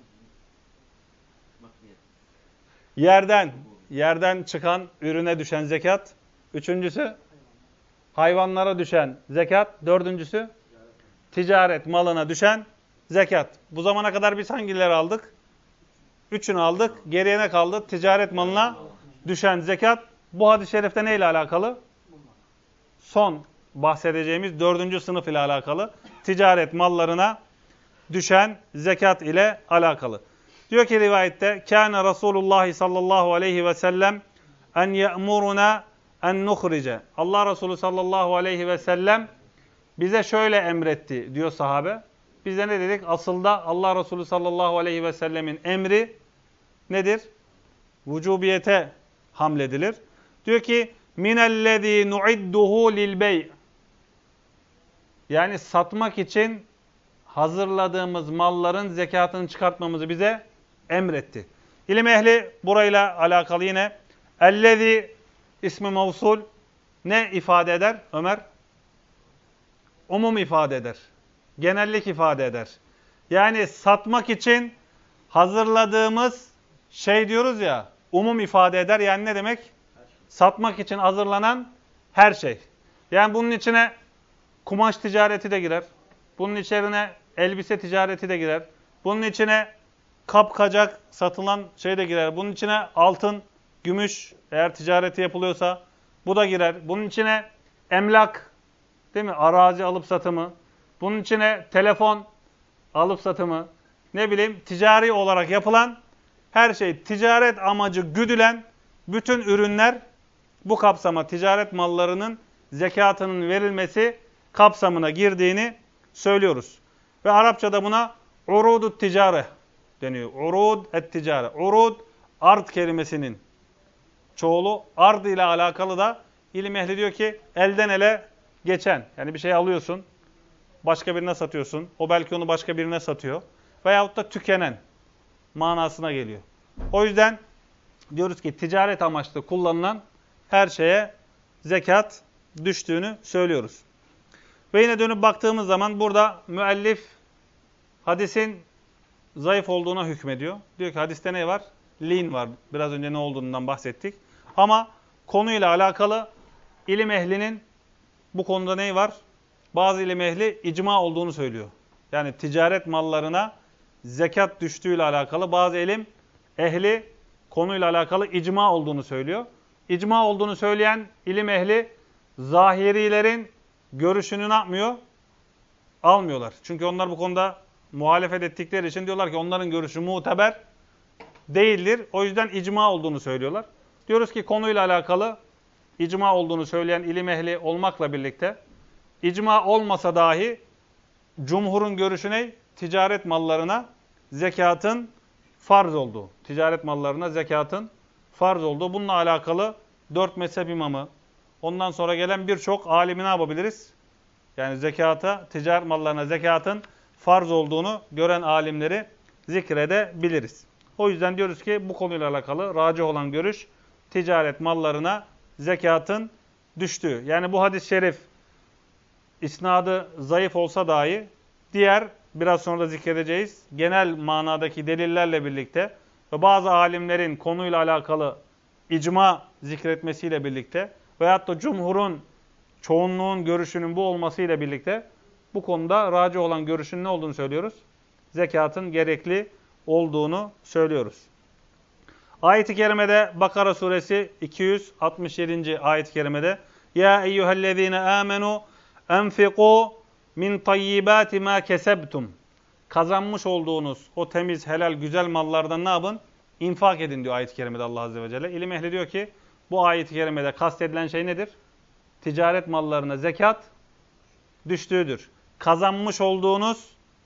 yerden çıkan ürüne düşen zekat. Üçüncüsü hayvanlara düşen zekat. Dördüncüsü ticaret malına düşen zekat. Bu zamana kadar biz hangileri aldık? Üçünü aldık. Geriye ne kaldı? Ticaret malına düşen zekat. Bu hadis-i şerifte neyle alakalı? Son bahsedeceğimiz 4. sınıf ile alakalı. Ticaret mallarına düşen zekat ile alakalı. Diyor ki rivayette Kâne Resulullah sallallahu aleyhi ve sellem en ye'muruna en nuhrice. Allah Resulü sallallahu aleyhi ve sellem bize şöyle emretti diyor sahabe. Biz de ne dedik? Aslında Allah Resulü sallallahu aleyhi ve sellemin emri nedir? Vücubiyete hamledilir. Diyor ki minellezî nu'idduhu lil bey'. Yani satmak için hazırladığımız malların zekatını çıkartmamızı bize emretti. İlim ehli burayla alakalı yine ellezî ismi mevsul ne ifade eder Ömer? Umum ifade eder. Genellik ifade eder. Yani satmak için hazırladığımız şey diyoruz ya, umum ifade eder. Yani ne demek? Satmak için hazırlanan her şey. Yani bunun içine kumaş ticareti de girer. Bunun içine elbise ticareti de girer. Bunun içine kapkacak satılan şey de girer. Bunun içine altın, gümüş eğer ticareti yapılıyorsa bu da girer. Bunun içine emlak, değil mi? Arazi alıp satımı. Bunun içine telefon alıp satımı. Ne bileyim ticari olarak yapılan her şey, ticaret amacı güdülen bütün ürünler bu kapsama, ticaret mallarının zekatının verilmesi kapsamına girdiğini söylüyoruz. Ve Arapçada buna urudut ticare deniyor. Urud et ticare. Urud, ard kelimesinin çoğulu. Ard ile alakalı da ilim ehli diyor ki elden ele geçen. Yani bir şey alıyorsun, başka birine satıyorsun. O belki onu başka birine satıyor. Veyahut da tükenen manasına geliyor. O yüzden diyoruz ki ticaret amaçlı kullanılan her şeye zekat düştüğünü söylüyoruz. Ve yine dönüp baktığımız zaman burada müellif hadisin zayıf olduğuna hükmediyor. Diyor ki hadiste ne var? Lin var. Biraz önce ne olduğundan bahsettik. Ama konuyla alakalı ilim ehlinin bu konuda neyi var? Bazı ilim ehli icma olduğunu söylüyor. Yani ticaret mallarına zekat düştüğüyle alakalı bazı ilim ehli konuyla alakalı icma olduğunu söylüyor. İcma olduğunu söyleyen ilim ehli zahirilerin görüşünü ne yapmıyor? Almıyorlar. Çünkü onlar bu konuda muhalefet ettikleri için diyorlar ki onların görüşü muteber değildir. O yüzden icma olduğunu söylüyorlar. Diyoruz ki konuyla alakalı icma olduğunu söyleyen ilim ehli olmakla birlikte icma olmasa dahi cumhurun görüşü ne? Ticaret mallarına zekatın farz olduğu. Ticaret mallarına zekatın farz olduğu. Bununla alakalı 4 mezhep imamı, ondan sonra gelen birçok alimi ne yapabiliriz? Yani zekata, ticaret mallarına zekatın farz olduğunu gören alimleri zikredebiliriz. O yüzden diyoruz ki bu konuyla alakalı racih olan görüş ticaret mallarına zekatın düştüğü. Yani bu hadis-i şerif isnadı zayıf olsa dahi diğer biraz sonra da zikredeceğiz genel manadaki delillerle birlikte ve bazı alimlerin konuyla alakalı icma zikretmesiyle birlikte veyahut da cumhurun çoğunluğun görüşünün bu olmasıyla birlikte bu konuda racih olan görüşün ne olduğunu söylüyoruz? Zekatın gerekli olduğunu söylüyoruz. Ayet-i kerimede Bakara suresi 267. ayet-i kerimede Ya eyyühellezine amenu enfiqu min tayyibati ma kesebtum. Kazanmış olduğunuz o temiz, helal, güzel mallardan ne yapın? İnfak edin diyor ayet-i kerimede Allah Azze ve Celle. İlim ehli diyor ki bu ayet-i kerimede kastedilen şey nedir? Ticaret mallarına zekat düştüğüdür. Kazanmış olduğunuz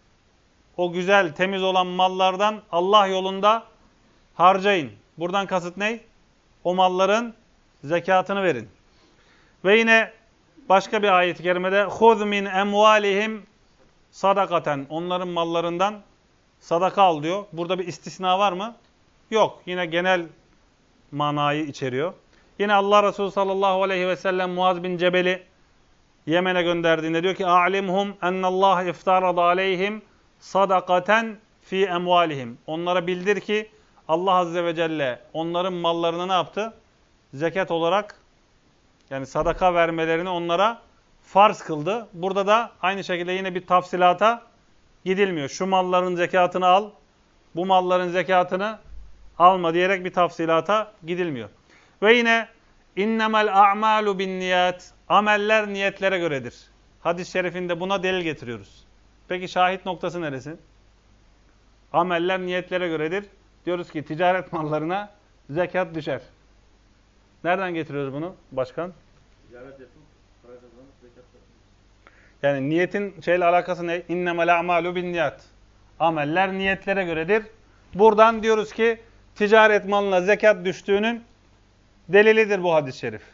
o güzel, temiz olan mallardan Allah yolunda harcayın. Buradan kasıt ne? O malların zekatını verin. Ve yine başka bir ayet-i kerimede خُذْ مِنْ اَمْوَالِهِمْ sadakaten. Onların mallarından sadaka al diyor. Burada bir istisna var mı? Yok. Yine genel manayı içeriyor. Yine Allah Resulü sallallahu aleyhi ve sellem Muaz bin Cebel'i Yemen'e gönderdiğinde diyor ki اَعْلِمْهُمْ اَنَّ اللّٰهِ اِفْتَارَضَ عَلَيْهِمْ sadakaten fi emvalihim. Onlara bildir ki Allah Azze ve Celle onların mallarını ne yaptı? Zekat olarak yani sadaka vermelerini onlara farz kıldı. Burada da aynı şekilde yine bir tafsilata gidilmiyor. Şu malların zekatını al, bu malların zekatını alma diyerek bir tafsilata gidilmiyor. Ve yine innemel a'malu bin niyat. Ameller niyetlere göredir. Hadis-i şerifinde buna delil getiriyoruz. Peki şahit noktası neresi? Ameller niyetlere göredir. Diyoruz ki ticaret mallarına zekat düşer. Nereden getiriyoruz bunu başkan?
Ticaret yapıp para kazanıp zekat veriyor.
Yani niyetin şeyle alakası ne? İnnemel a'malu bin niyat. Ameller niyetlere göredir. Buradan diyoruz ki ticaret malına zekat düştüğünün delilidir bu hadis-i şerif.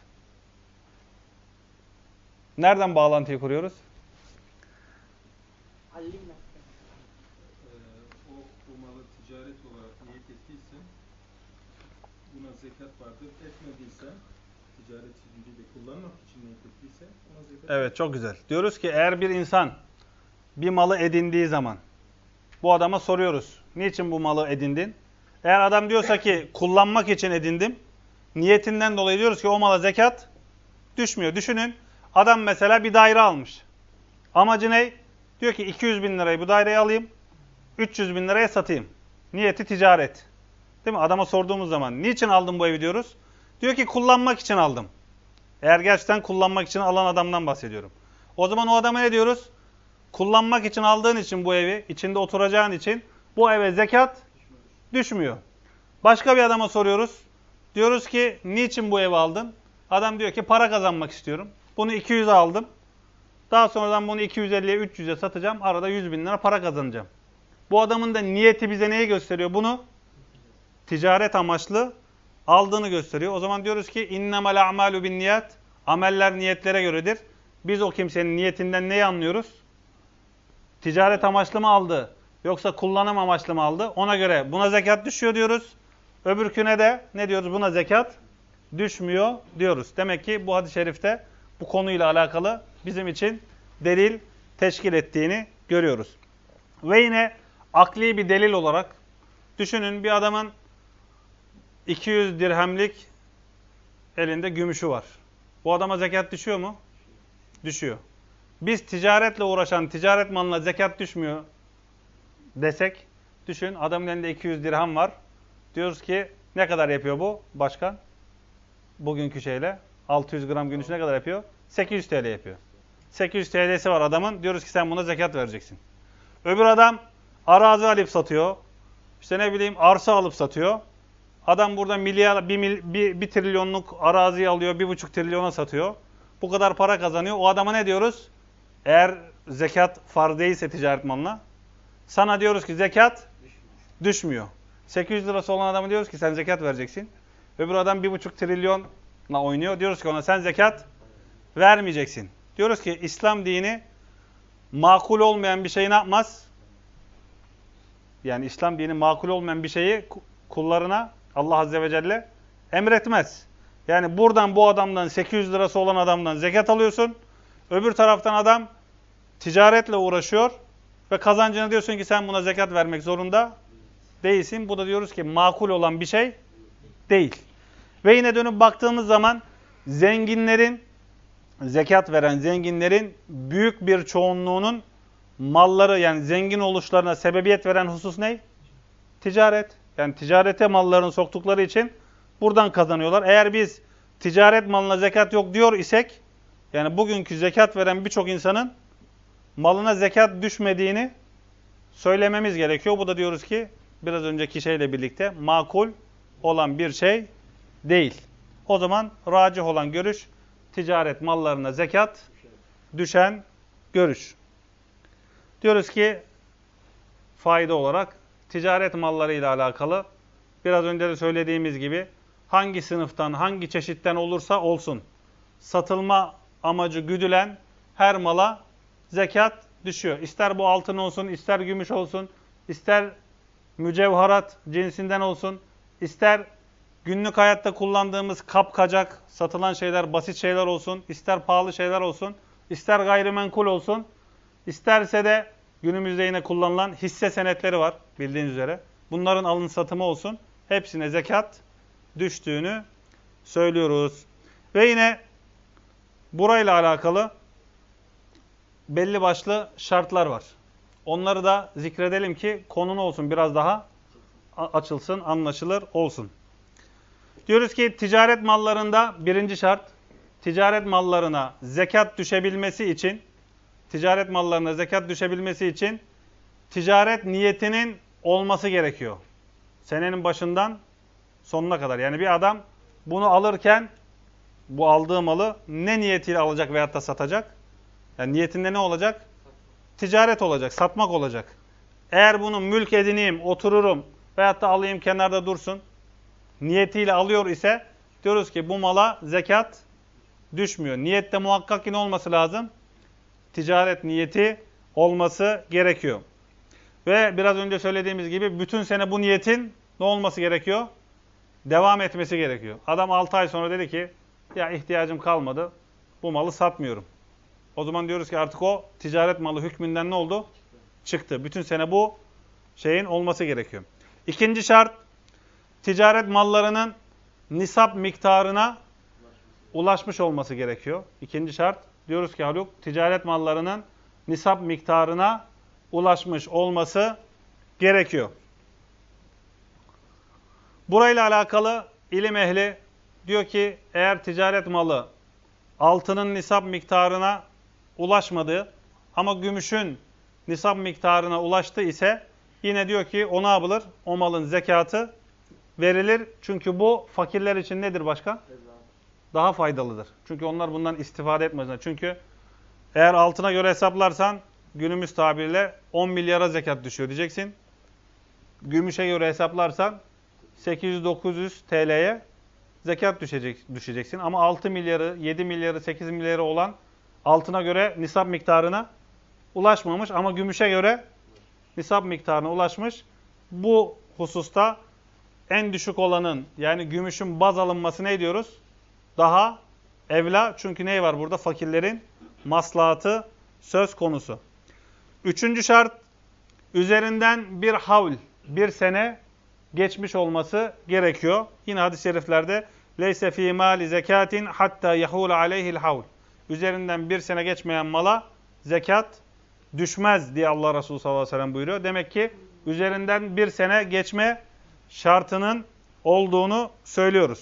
Nereden bağlantıyı kuruyoruz?
O malı ticaret olarak niyet ettiysen buna zekat vardır. Etmediysen ticaret için değil de kullanmak için niyet ettiyse ona zekat.
Evet, çok güzel. Diyoruz ki eğer bir insan bir malı edindiği zaman bu adama soruyoruz. Niçin bu malı edindin? Eğer adam diyorsa ki kullanmak için edindim, niyetinden dolayı diyoruz ki o mala zekat düşmüyor. Düşünün, adam mesela bir daire almış. Amacı ne? Diyor ki 200 bin lirayı bu daireyi alayım, 300 bin liraya satayım. Niyeti ticaret. Değil mi? Adama sorduğumuz zaman niçin aldın bu evi diyoruz. Diyor ki kullanmak için aldım. Eğer gerçekten kullanmak için alan adamdan bahsediyorum. O zaman o adama ne diyoruz? Kullanmak için aldığın için bu evi, içinde oturacağın için bu eve zekat düşmüyor. Başka bir adama soruyoruz. Diyoruz ki niçin bu evi aldın? Adam diyor ki para kazanmak istiyorum. Bunu 200'e aldım. Daha sonradan bunu 250'ye 300'e satacağım. Arada 100 bin lira para kazanacağım. Bu adamın da niyeti bize neyi gösteriyor? Bunu ticaret amaçlı aldığını gösteriyor. O zaman diyoruz ki innemel a'malu bin niyat. Ameller niyetlere göredir. Biz o kimsenin niyetinden neyi anlıyoruz? Ticaret amaçlı mı aldı? Yoksa kullanım amaçlı mı aldı? Ona göre buna zekat düşüyor diyoruz. Öbürküne de ne diyoruz? Buna zekat düşmüyor diyoruz. Demek ki bu hadis-i şerifte bu konuyla alakalı bizim için delil teşkil ettiğini görüyoruz. Ve yine akli bir delil olarak düşünün, bir adamın 200 dirhemlik elinde gümüşü var. Bu adama zekat düşüyor mu? Düşüyor. Biz ticaretle uğraşan, ticaret malına zekat düşmüyor desek, düşün adamın elinde 200 dirhem var. Diyoruz ki ne kadar yapıyor bu başkan? Bugünkü şeyle 600 gram gümüş ne kadar yapıyor? 800 TL yapıyor. 800 TL'si var adamın. Diyoruz ki sen buna zekat vereceksin. Öbür adam arazi alıp satıyor. İşte ne bileyim arsa alıp satıyor. Adam burada bir trilyonluk araziyi alıyor, 1,5 trilyona satıyor. Bu kadar para kazanıyor. O adama ne diyoruz? Eğer zekat farz değilse ticaret malına, sana diyoruz ki zekat düşmüyor. 800 lirası olan adamı diyoruz ki sen zekat vereceksin. Öbür adam 1,5 trilyonla oynuyor. Diyoruz ki ona sen zekat vermeyeceksin. Diyoruz ki İslam dini makul olmayan bir şeyi ne yapmaz? Yani İslam dini makul olmayan bir şeyi kullarına Allah Azze ve Celle emretmez. Yani buradan bu adamdan 800 lirası olan adamdan zekat alıyorsun. Öbür taraftan adam ticaretle uğraşıyor ve kazancını diyorsun ki sen buna zekat vermek zorunda değilsin. Bu da diyoruz ki makul olan bir şey değil. Ve yine dönüp baktığımız zaman zenginlerin, zekat veren zenginlerin büyük bir çoğunluğunun malları, yani zengin oluşlarına sebebiyet veren husus ne? Ticaret. Yani ticarete mallarını soktukları için buradan kazanıyorlar. Eğer biz ticaret malına zekat yok diyor isek, yani bugünkü zekat veren birçok insanın malına zekat düşmediğini söylememiz gerekiyor. Bu da diyoruz ki biraz önceki şeyle birlikte makul olan bir şey değil. O zaman racih olan görüş ticaret mallarına zekat düşen görüş. Diyoruz ki fayda olarak ticaret malları ile alakalı biraz önce de söylediğimiz gibi hangi sınıftan, hangi çeşitten olursa olsun satılma amacı güdülen her mala zekat düşüyor. İster bu altın olsun, ister gümüş olsun, ister mücevherat cinsinden olsun, ister günlük hayatta kullandığımız kapkacak satılan şeyler, basit şeyler olsun, ister pahalı şeyler olsun, ister gayrimenkul olsun, isterse de günümüzde yine kullanılan hisse senetleri var bildiğiniz üzere. Bunların alın satımı olsun, hepsine zekat düştüğünü söylüyoruz. Ve yine burayla alakalı belli başlı şartlar var. Onları da zikredelim ki konunu olsun, biraz daha açılsın, anlaşılır olsun. Diyoruz ki ticaret mallarında birinci şart, ticaret mallarına zekat düşebilmesi için, ticaret niyetinin olması gerekiyor. Senenin başından sonuna kadar. Yani bir adam bunu alırken bu aldığı malı ne niyetiyle alacak veyahut da satacak? Yani niyetinde ne olacak? Ticaret olacak, satmak olacak. Eğer bunu mülk edineyim, otururum veyahut da alayım kenarda dursun niyetiyle alıyor ise diyoruz ki bu mala zekat düşmüyor. Niyette muhakkak yine olması lazım. Ticaret niyeti olması gerekiyor. Ve biraz önce söylediğimiz gibi bütün sene bu niyetin ne olması gerekiyor? Devam etmesi gerekiyor. Adam 6 ay sonra dedi ki ya ihtiyacım kalmadı, bu malı satmıyorum. O zaman diyoruz ki artık o ticaret malı hükmünden ne oldu? Çıktı. Bütün sene bu şeyin olması gerekiyor. İkinci şart, ticaret mallarının nisap miktarına ulaşmış olması gerekiyor. İkinci şart, diyoruz ki Haluk, ticaret mallarının nisap miktarına ulaşmış olması gerekiyor. Burayla alakalı ilim ehli diyor ki eğer ticaret malı altının nisap miktarına ulaşmadı ama gümüşün nisap miktarına ulaştı ise yine diyor ki o ne yapılır? O malın zekatı verilir. Çünkü bu fakirler için nedir başka? Daha faydalıdır. Çünkü onlar bundan istifade etmezler. Çünkü eğer altına göre hesaplarsan günümüz tabiriyle 10 milyara zekat düşüyor diyeceksin. Gümüşe göre hesaplarsan 800-900 TL'ye zekat düşeceksin. Ama 6 milyarı, 7 milyarı, 8 milyarı olan altına göre nisap miktarına ulaşmamış ama gümüşe göre nisap miktarına ulaşmış. Bu hususta en düşük olanın yani gümüşün baz alınması ne diyoruz? Daha evla. Çünkü ne var burada? Fakirlerin maslahatı söz konusu. Üçüncü şart, üzerinden bir havl, bir sene geçmiş olması gerekiyor. Yine hadis-i şeriflerde leyse fî mâli zekâtin hattâ yehûle aleyhil havl. Üzerinden bir sene geçmeyen mala zekat düşmez diye Allah Resulü sallallahu aleyhi ve sellem buyuruyor. Demek ki üzerinden bir sene geçme şartının olduğunu söylüyoruz.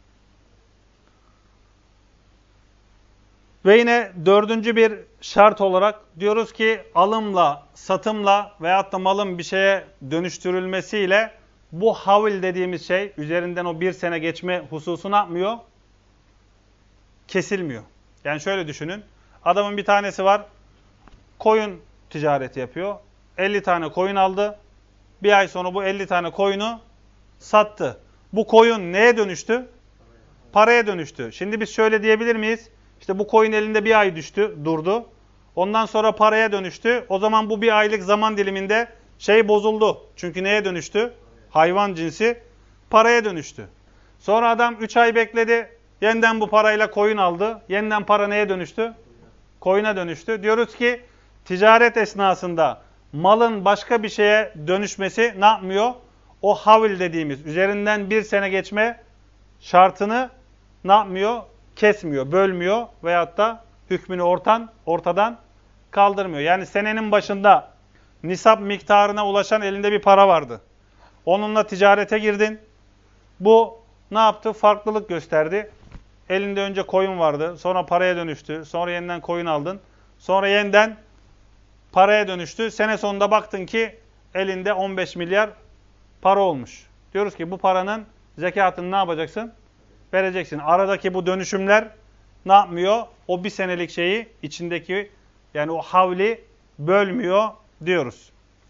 Ve yine dördüncü bir şart olarak diyoruz ki alımla, satımla veyahut da malın bir şeye dönüştürülmesiyle bu havil dediğimiz şey üzerinden o bir sene geçme hususu ne yapmıyor? Kesilmiyor. Yani şöyle düşünün. Adamın bir tanesi var. Koyun ticareti yapıyor. 50 tane koyun aldı. Bir ay sonra bu 50 tane koyunu sattı. Bu koyun neye dönüştü? Paraya dönüştü. Şimdi biz şöyle diyebilir miyiz? İşte bu koyun elinde bir ay durdu. Ondan sonra paraya dönüştü. O zaman bu bir aylık zaman diliminde şey bozuldu. Çünkü neye dönüştü? Hayvan cinsi paraya dönüştü. Sonra adam 3 ay bekledi. Yeniden bu parayla koyun aldı. Yeniden para neye dönüştü? Koyuna dönüştü. Diyoruz ki ticaret esnasında malın başka bir şeye dönüşmesi ne yapmıyor? O havil dediğimiz üzerinden bir sene geçme şartını ne yapmıyor? Kesmiyor, bölmüyor veyahut da hükmünü ortadan kaldırmıyor. Yani senenin başında nisap miktarına ulaşan elinde bir para vardı. Onunla ticarete girdin. Bu ne yaptı? Farklılık gösterdi. Elinde önce koyun vardı. Sonra paraya dönüştü. Sonra yeniden koyun aldın. Sonra yeniden paraya dönüştü. Sene sonunda baktın ki elinde 15 milyar para olmuş. Diyoruz ki bu paranın zekatını ne yapacaksın? Vereceksin. Aradaki bu dönüşümler ne yapmıyor? O bir senelik şeyi içindeki yani o havli bölmüyor diyoruz.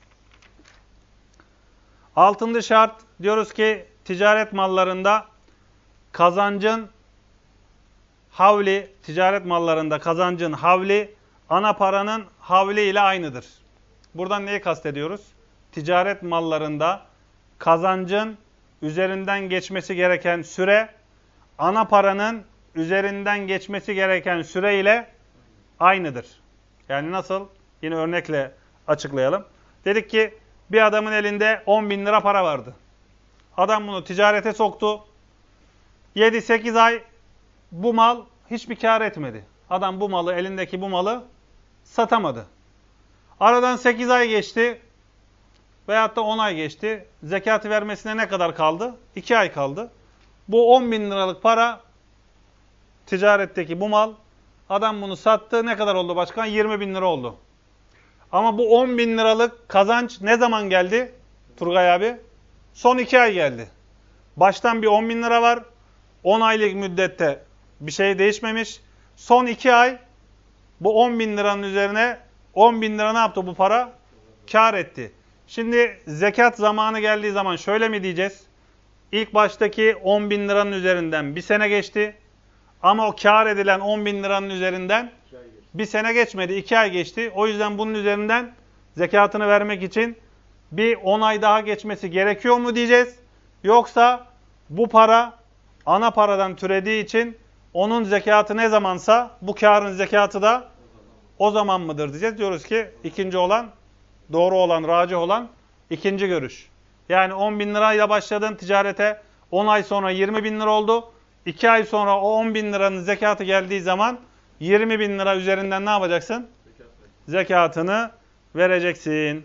Altıncı şart diyoruz ki ticaret mallarında kazancın havli, ticaret mallarında kazancın havli ana paranın havli ile aynıdır. Buradan neyi kastediyoruz? Ticaret mallarında kazancın üzerinden geçmesi gereken süre ana paranın üzerinden geçmesi gereken süre ile aynıdır. Yani nasıl? Yine örnekle açıklayalım. Dedik ki bir adamın elinde 10 bin lira para vardı. Adam bunu ticarete soktu. 7-8 ay bu mal hiçbir kâr etmedi. Adam bu malı, elindeki bu malı satamadı. Aradan 8 ay geçti veyahut da 10 ay geçti. Zekatı vermesine ne kadar kaldı? 2 ay kaldı. Bu 10 bin liralık para, ticaretteki bu mal, adam bunu sattı. Ne kadar oldu başkan? 20 bin lira oldu. Ama bu 10 bin liralık kazanç ne zaman geldi Turgay abi? Son 2 ay geldi. Baştan bir 10 bin lira var. 10 aylık müddette bir şey değişmemiş. Son 2 ay bu 10 bin liranın üzerine 10 bin lira ne yaptı bu para? Kâr etti. Şimdi zekat zamanı geldiği zaman şöyle mi diyeceğiz? İlk baştaki 10 bin liranın üzerinden bir sene geçti. Ama o kâr edilen 10 bin liranın üzerinden bir sene geçmedi, 2 ay geçti. O yüzden bunun üzerinden zekatını vermek için bir 10 ay daha geçmesi gerekiyor mu diyeceğiz? Yoksa bu para ana paradan türediği için onun zekatı ne zamansa bu kârın zekatı da o zaman mıdır diyeceğiz. Diyoruz ki ikinci olan, doğru olan, racih olan ikinci görüş. Yani 10 bin lirayla başladın ticarete, 10 ay sonra 20 bin lira oldu. 2 ay sonra o 10 bin liranın zekatı geldiği zaman 20 bin lira üzerinden ne yapacaksın? Zekatını vereceksin.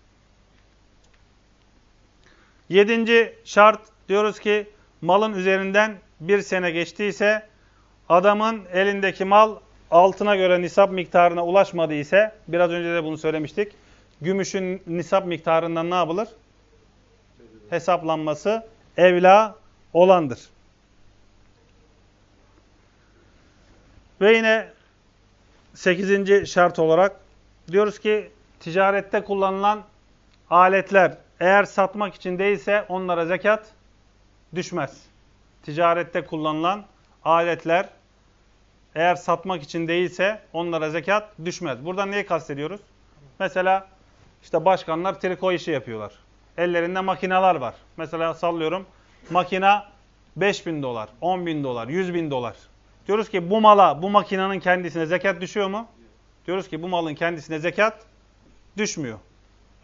7. şart diyoruz ki malın üzerinden bir sene geçtiyse adamın elindeki mal altına göre nisap miktarına ulaşmadıysa biraz önce de bunu söylemiştik. Gümüşün nisap miktarından ne yapılır? Hesaplanması evla olandır. Ve yine 8. şart olarak diyoruz ki ticarette kullanılan aletler eğer satmak için değilse onlara zekat düşmez. Ticarette kullanılan aletler eğer satmak için değilse onlara zekat düşmez. Buradan neyi kastediyoruz? Mesela işte başkanlar triko işi yapıyorlar. Ellerinde makineler var. Mesela sallıyorum makina 5.000 dolar, 10.000 dolar, 100.000 dolar. Diyoruz ki bu mala, bu makinenin kendisine zekat düşüyor mu? Diyoruz ki bu malın kendisine zekat düşmüyor.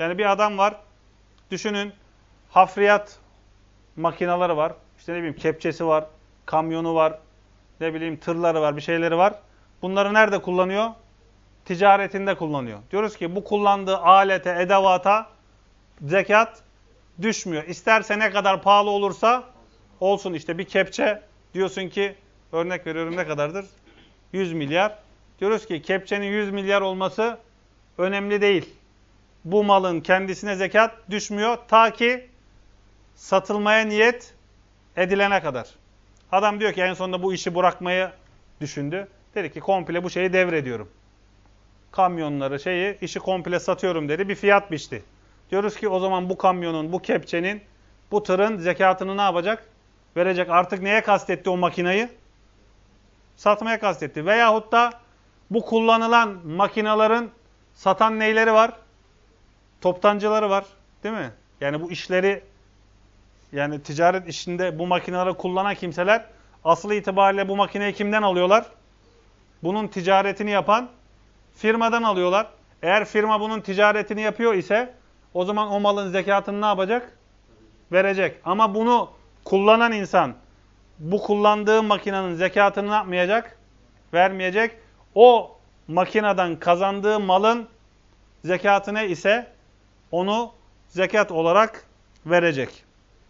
Yani bir adam var, düşünün hafriyat makineleri var, işte ne bileyim kepçesi var, kamyonu var, ne bileyim tırları var, bir şeyleri var. Bunları nerede kullanıyor? Ticaretinde kullanıyor. Diyoruz ki bu kullandığı alete, edevata zekat düşmüyor. İsterse ne kadar pahalı olursa olsun, işte bir kepçe diyorsun ki, örnek veriyorum, ne kadardır? 100 milyar. Diyoruz ki kepçenin 100 milyar olması önemli değil. Bu malın kendisine zekat düşmüyor ta ki satılmaya niyet edilene kadar. Adam diyor ki en sonunda bu işi bırakmayı düşündü. Dedi ki komple bu şeyi devrediyorum. Kamyonları, işi komple satıyorum dedi. Bir fiyat biçti. Diyoruz ki o zaman bu kamyonun, bu kepçenin, bu tırın zekatını ne yapacak? Verecek. Artık neye kastetti o makinayı? Satmaya kastetti. Veyahut da bu kullanılan makinaların satan neyleri var? Toptancıları var. Değil mi? Yani bu işleri, yani ticaret işinde bu makineleri kullanan kimseler aslı itibariyle bu makineyi kimden alıyorlar? Bunun ticaretini yapan firmadan alıyorlar. Eğer firma bunun ticaretini yapıyor ise o zaman o malın zekatını ne yapacak? Verecek. Ama bunu kullanan insan bu kullandığı makinenin zekatını ne yapmayacak? Vermeyecek. O makineden kazandığı malın zekatı ne ise onu zekat olarak verecek.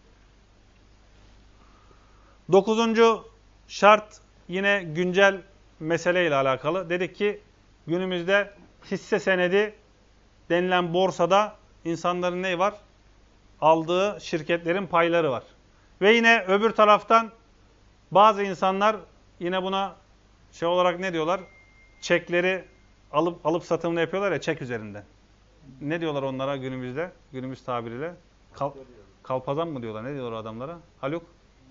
9. şart yine güncel meseleyle alakalı. Dedik ki günümüzde hisse senedi denilen borsada insanların neyi var? Aldığı şirketlerin payları var. Ve yine öbür taraftan bazı insanlar yine buna olarak ne diyorlar? Çekleri alıp satımını yapıyorlar ya, çek üzerinden. Ne diyorlar onlara günümüzde? Günümüz tabiriyle. Kalpazan mı diyorlar? Ne diyorlar adamlara? Haluk?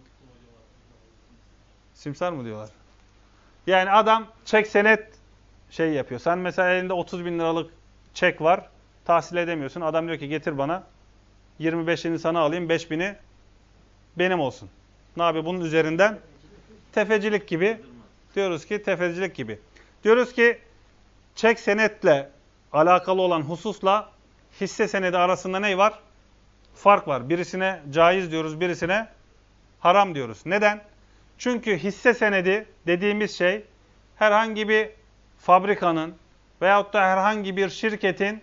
Simsar mı diyorlar? Yani adam çek senet yapıyor. Sen mesela elinde 30 bin liralık çek var. Tahsil edemiyorsun. Adam diyor ki getir bana. 25'ini sana alayım. 5.000'i benim olsun. Ne yapıyor? Bunun üzerinden tefecilik gibi. Diyoruz ki tefecilik gibi. Diyoruz ki çek senetle alakalı olan hususla hisse senedi arasında ne var? Fark var. Birisine caiz diyoruz, birisine haram diyoruz. Neden? Çünkü hisse senedi dediğimiz şey herhangi bir fabrikanın veyahut da herhangi bir şirketin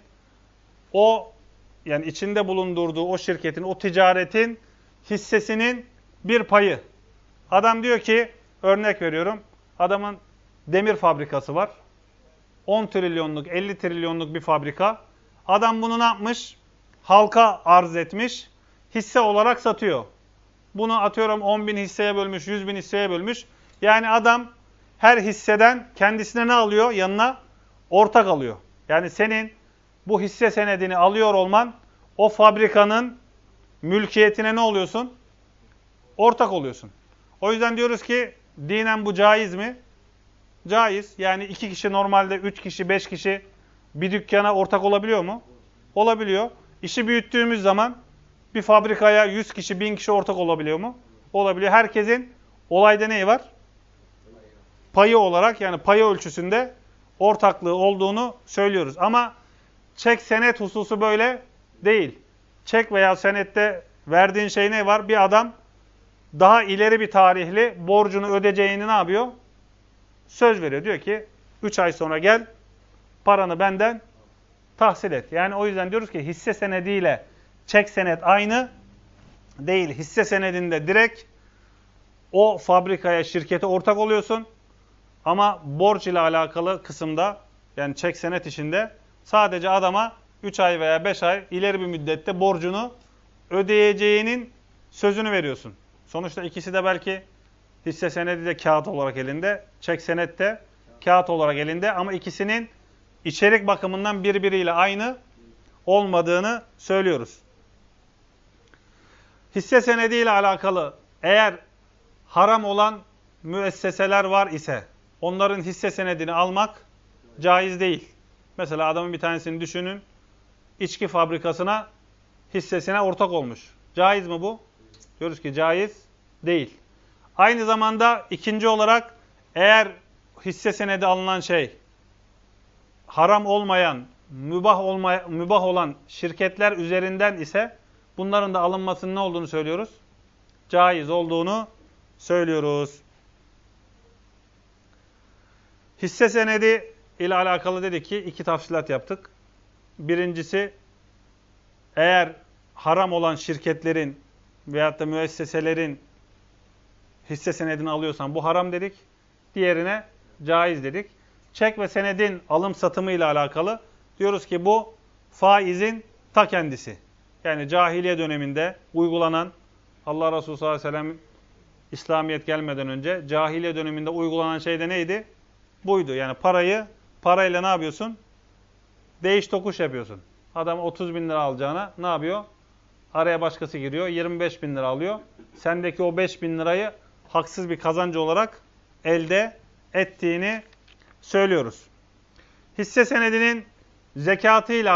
yani içinde bulundurduğu o şirketin, o ticaretin hissesinin bir payı. Adam diyor ki, örnek veriyorum, adamın demir fabrikası var. 10 trilyonluk, 50 trilyonluk bir fabrika. Adam bunu ne yapmış? Halka arz etmiş. Hisse olarak satıyor. Bunu atıyorum 10 bin hisseye bölmüş, 100 bin hisseye bölmüş. Yani adam her hisseden kendisine ne alıyor? Yanına ortak alıyor. Yani senin bu hisse senedini alıyor olman, o fabrikanın mülkiyetine ne oluyorsun? Ortak oluyorsun. O yüzden diyoruz ki dinen bu caiz mi? Caiz. Yani 2 kişi normalde 3 kişi, 5 kişi bir dükkana ortak olabiliyor mu? Olabiliyor. İşi büyüttüğümüz zaman bir fabrikaya 100 kişi, 1000 kişi ortak olabiliyor mu? Olabiliyor. Herkesin olayda neyi var? Payı olarak, yani payı ölçüsünde ortaklığı olduğunu söylüyoruz. Ama çek senet hususu böyle değil. Çek veya senette verdiğin şey ne var? Bir adam daha ileri bir tarihli borcunu ödeyeceğini ne yapıyor? Söz veriyor. Diyor ki 3 ay sonra gel, paranı benden tahsil et. Yani o yüzden diyoruz ki hisse senediyle çek senet aynı değil. Hisse senedinde direkt o fabrikaya, şirkete ortak oluyorsun. Ama borç ile alakalı kısımda, yani çek senet işinde sadece adama 3 ay veya 5 ay ileri bir müddette borcunu ödeyeceğinin sözünü veriyorsun. Sonuçta ikisi de belki hisse senedi de kağıt olarak elinde, çek senet de kağıt olarak elinde ama ikisinin içerik bakımından birbiriyle aynı olmadığını söylüyoruz. Hisse senedi ile alakalı eğer haram olan müesseseler var ise onların hisse senedini almak caiz değil. Mesela adamın bir tanesini düşünün, içki fabrikasına, hissesine ortak olmuş. Caiz mi bu? Diyoruz ki caiz değil. Aynı zamanda ikinci olarak eğer hisse senedi alınan şey haram olmayan mübah olan şirketler üzerinden ise bunların da alınmasının ne olduğunu söylüyoruz? Caiz olduğunu söylüyoruz. Hisse senedi ile alakalı dedik ki iki tafsilat yaptık. Birincisi, eğer haram olan şirketlerin veyahut da müesseselerin hisse senedini alıyorsan bu haram dedik. Diğerine caiz dedik. Çek ve senedin alım satımı ile alakalı diyoruz ki bu faizin ta kendisi. Yani cahiliye döneminde uygulanan, Allah Resulü sallallahu aleyhi ve sellem İslamiyet gelmeden önce cahiliye döneminde uygulanan şey de neydi? Buydu. Yani parayla ne yapıyorsun? Değiş tokuş yapıyorsun. Adam 30 bin lira alacağına ne yapıyor? Araya başkası giriyor. 25 bin lira alıyor. Sendeki o 5 bin lirayı haksız bir kazancı olarak elde ettiğini söylüyoruz. Hisse senedinin zekatıyla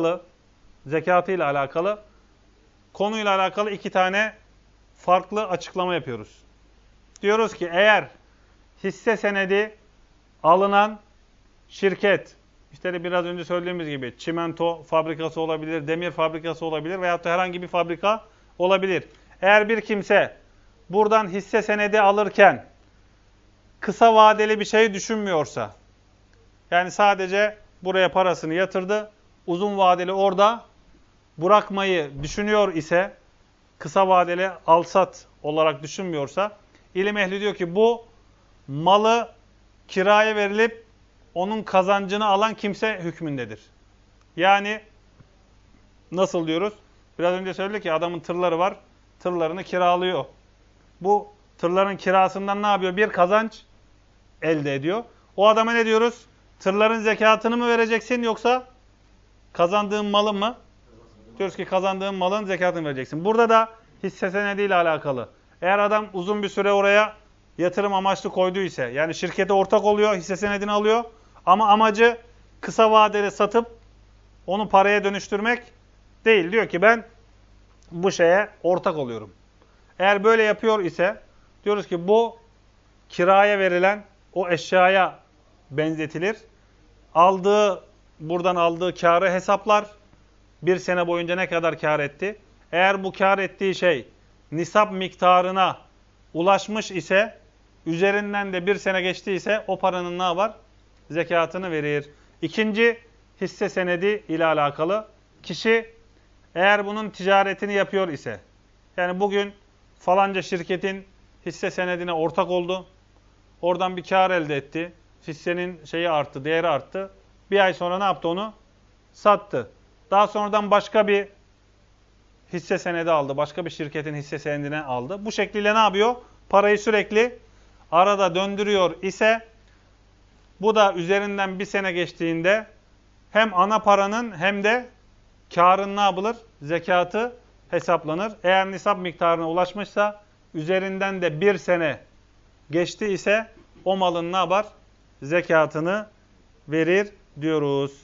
alakalı konuyla alakalı iki tane farklı açıklama yapıyoruz. Diyoruz ki eğer hisse senedi alınan şirket, işte de biraz önce söylediğimiz gibi çimento fabrikası olabilir, demir fabrikası olabilir veyahut da herhangi bir fabrika olabilir. Eğer bir kimse buradan hisse senedi alırken kısa vadeli bir şey düşünmüyorsa, yani sadece buraya parasını yatırdı, uzun vadeli orada bırakmayı düşünüyor ise, kısa vadeli alsat olarak düşünmüyorsa, ilim ehli diyor ki bu malı kiraya verilip onun kazancını alan kimse hükmündedir. Yani nasıl diyoruz? Biraz önce söyledik ki adamın tırları var, tırlarını kiralıyor. Bu tırların kirasından ne yapıyor? Bir kazanç elde ediyor. O adama ne diyoruz? Tırların zekatını mı vereceksin yoksa kazandığın malın mı? Diyoruz ki kazandığın malın zekatını vereceksin. Burada da hisse senediyle alakalı. Eğer adam uzun bir süre oraya yatırım amaçlı koyduysa, yani şirkete ortak oluyor, hisse senedini alıyor ama amacı kısa vadeli satıp onu paraya dönüştürmek değil. Diyor ki ben bu şeye ortak oluyorum. Eğer böyle yapıyor ise diyoruz ki bu kiraya verilen o eşyaya benzetilir. Buradan aldığı kârı hesaplar. Bir sene boyunca ne kadar kâr etti? Eğer bu kâr ettiği şey nisap miktarına ulaşmış ise, üzerinden de bir sene geçtiyse o paranın ne yapar? Zekatını verir. İkinci hisse senedi ile alakalı. Kişi eğer bunun ticaretini yapıyor ise, yani bugün falanca şirketin hisse senedine ortak oldu. Oradan bir kâr elde etti. Hissenin şeyi arttı, değeri arttı. Bir ay sonra ne yaptı onu? Sattı. Daha sonradan başka bir hisse senedi aldı. Başka bir şirketin hisse senedine aldı. Bu şekliyle ne yapıyor? Parayı sürekli arada döndürüyor ise bu da üzerinden bir sene geçtiğinde hem ana paranın hem de kârın ne yapılır? Zekatı hesaplanır. Eğer nisap miktarına ulaşmışsa, üzerinden de bir sene geçti ise o malın ne yapar? Zekatını verir diyoruz.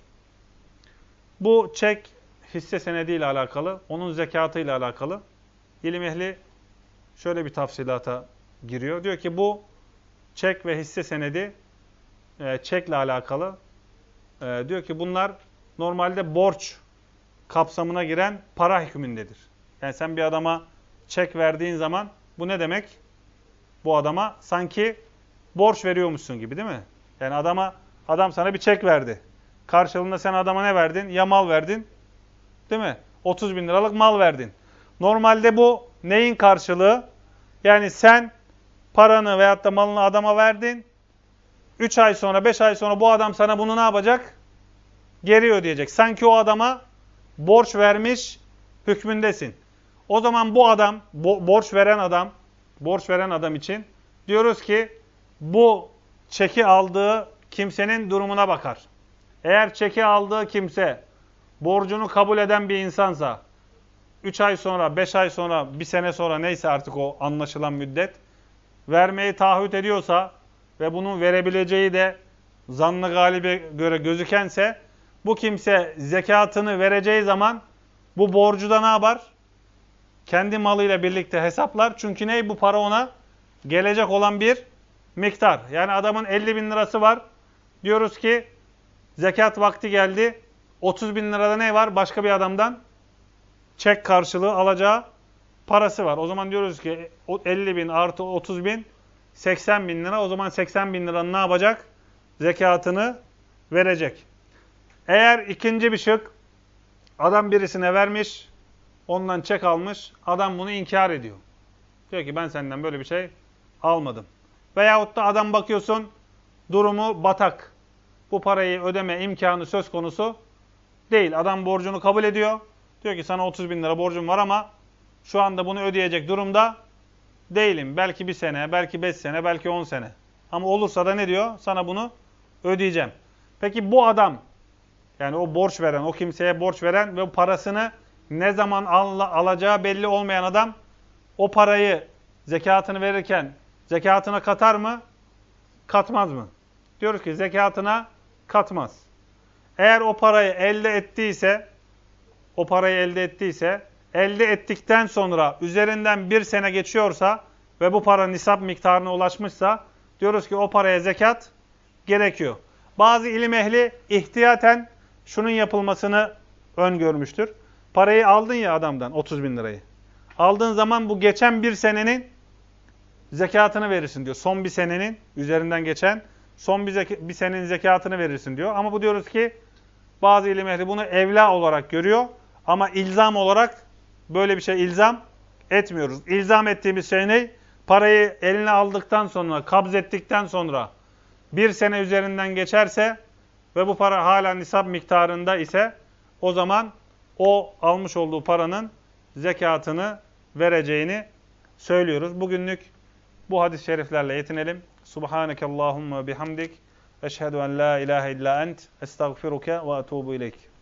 Bu çek hisse senediyle alakalı, onun zekatıyla alakalı. İlim ehli şöyle bir tafsilata giriyor. Diyor ki bu çek ve hisse senedi çekle alakalı. Diyor ki bunlar normalde borç kapsamına giren para hükmündedir. Yani sen bir adama çek verdiğin zaman bu ne demek? Bu adama sanki borç veriyormuşsun gibi, değil mi? Yani adam sana bir çek verdi. Karşılığında sen adama ne verdin? Ya mal verdin, değil mi? 30 bin liralık mal verdin. Normalde bu neyin karşılığı? Yani sen paranı veyahut da malını adama verdin. 3 ay sonra, 5 ay sonra bu adam sana bunu ne yapacak? Geri ödeyecek. Sanki o adama borç vermiş hükmündesin. O zaman bu adam, borç veren adam için diyoruz ki bu çeki aldığı kimsenin durumuna bakar. Eğer çeki aldığı kimse borcunu kabul eden bir insansa, 3 ay sonra, 5 ay sonra, 1 sene sonra neyse artık o anlaşılan müddet, vermeyi taahhüt ediyorsa ve bunun verebileceği de zannı galibe göre gözükense, bu kimse zekatını vereceği zaman bu borcu da ne yapar? Kendi malıyla birlikte hesaplar. Çünkü ne? Bu para ona gelecek olan bir miktar. Yani adamın 50 bin lirası var. Diyoruz ki zekat vakti geldi. 30 bin lirada ne var? Başka bir adamdan çek karşılığı alacağı parası var. O zaman diyoruz ki 50 bin artı 30 bin 80 bin lira. O zaman 80 bin liranın ne yapacak? Zekatını verecek. Eğer ikinci bir şık, adam birisine vermiş, ondan çek almış, adam bunu inkar ediyor. Diyor ki ben senden böyle bir şey almadım. Veyahut da adam bakıyorsun, durumu batak. Bu parayı ödeme imkanı söz konusu değil. Adam borcunu kabul ediyor. Diyor ki sana 30 bin lira borcum var ama şu anda bunu ödeyecek durumda değilim. Belki 1 sene, belki 5 sene, belki 10 sene. Ama olursa da ne diyor? Sana bunu ödeyeceğim. Peki bu adam, yani o borç veren, o kimseye borç veren ve parasını ne zaman alacağı belli olmayan adam o parayı zekatını verirken zekatına katar mı? Katmaz mı? Diyoruz ki zekatına katmaz. Eğer o parayı elde ettiyse, elde ettikten sonra üzerinden 1 sene geçiyorsa ve bu para nisap miktarına ulaşmışsa diyoruz ki o paraya zekat gerekiyor. Bazı ilim ehli ihtiyaten şunun yapılmasını öngörmüştür. Parayı aldın ya adamdan 30 bin lirayı. Aldığın zaman bu geçen 1 senenin zekatını verirsin diyor. Son 1 senenin üzerinden geçen son bir senenin zekatını verirsin diyor. Ama bu diyoruz ki bazı ilim ehli bunu evla olarak görüyor. Ama ilzam olarak böyle bir şey ilzam etmiyoruz. İlzam ettiğimiz şey ne? Parayı eline aldıktan sonra, kabz ettikten sonra 1 sene üzerinden geçerse ve bu para hala nisap miktarında ise o zaman o almış olduğu paranın zekatını vereceğini söylüyoruz. Bugünlük bu hadis-i şeriflerle yetinelim. Subhanekallahumma bihamdik. Eşhedü en la ilahe illa ent. Estağfiruke ve etubu ileyk.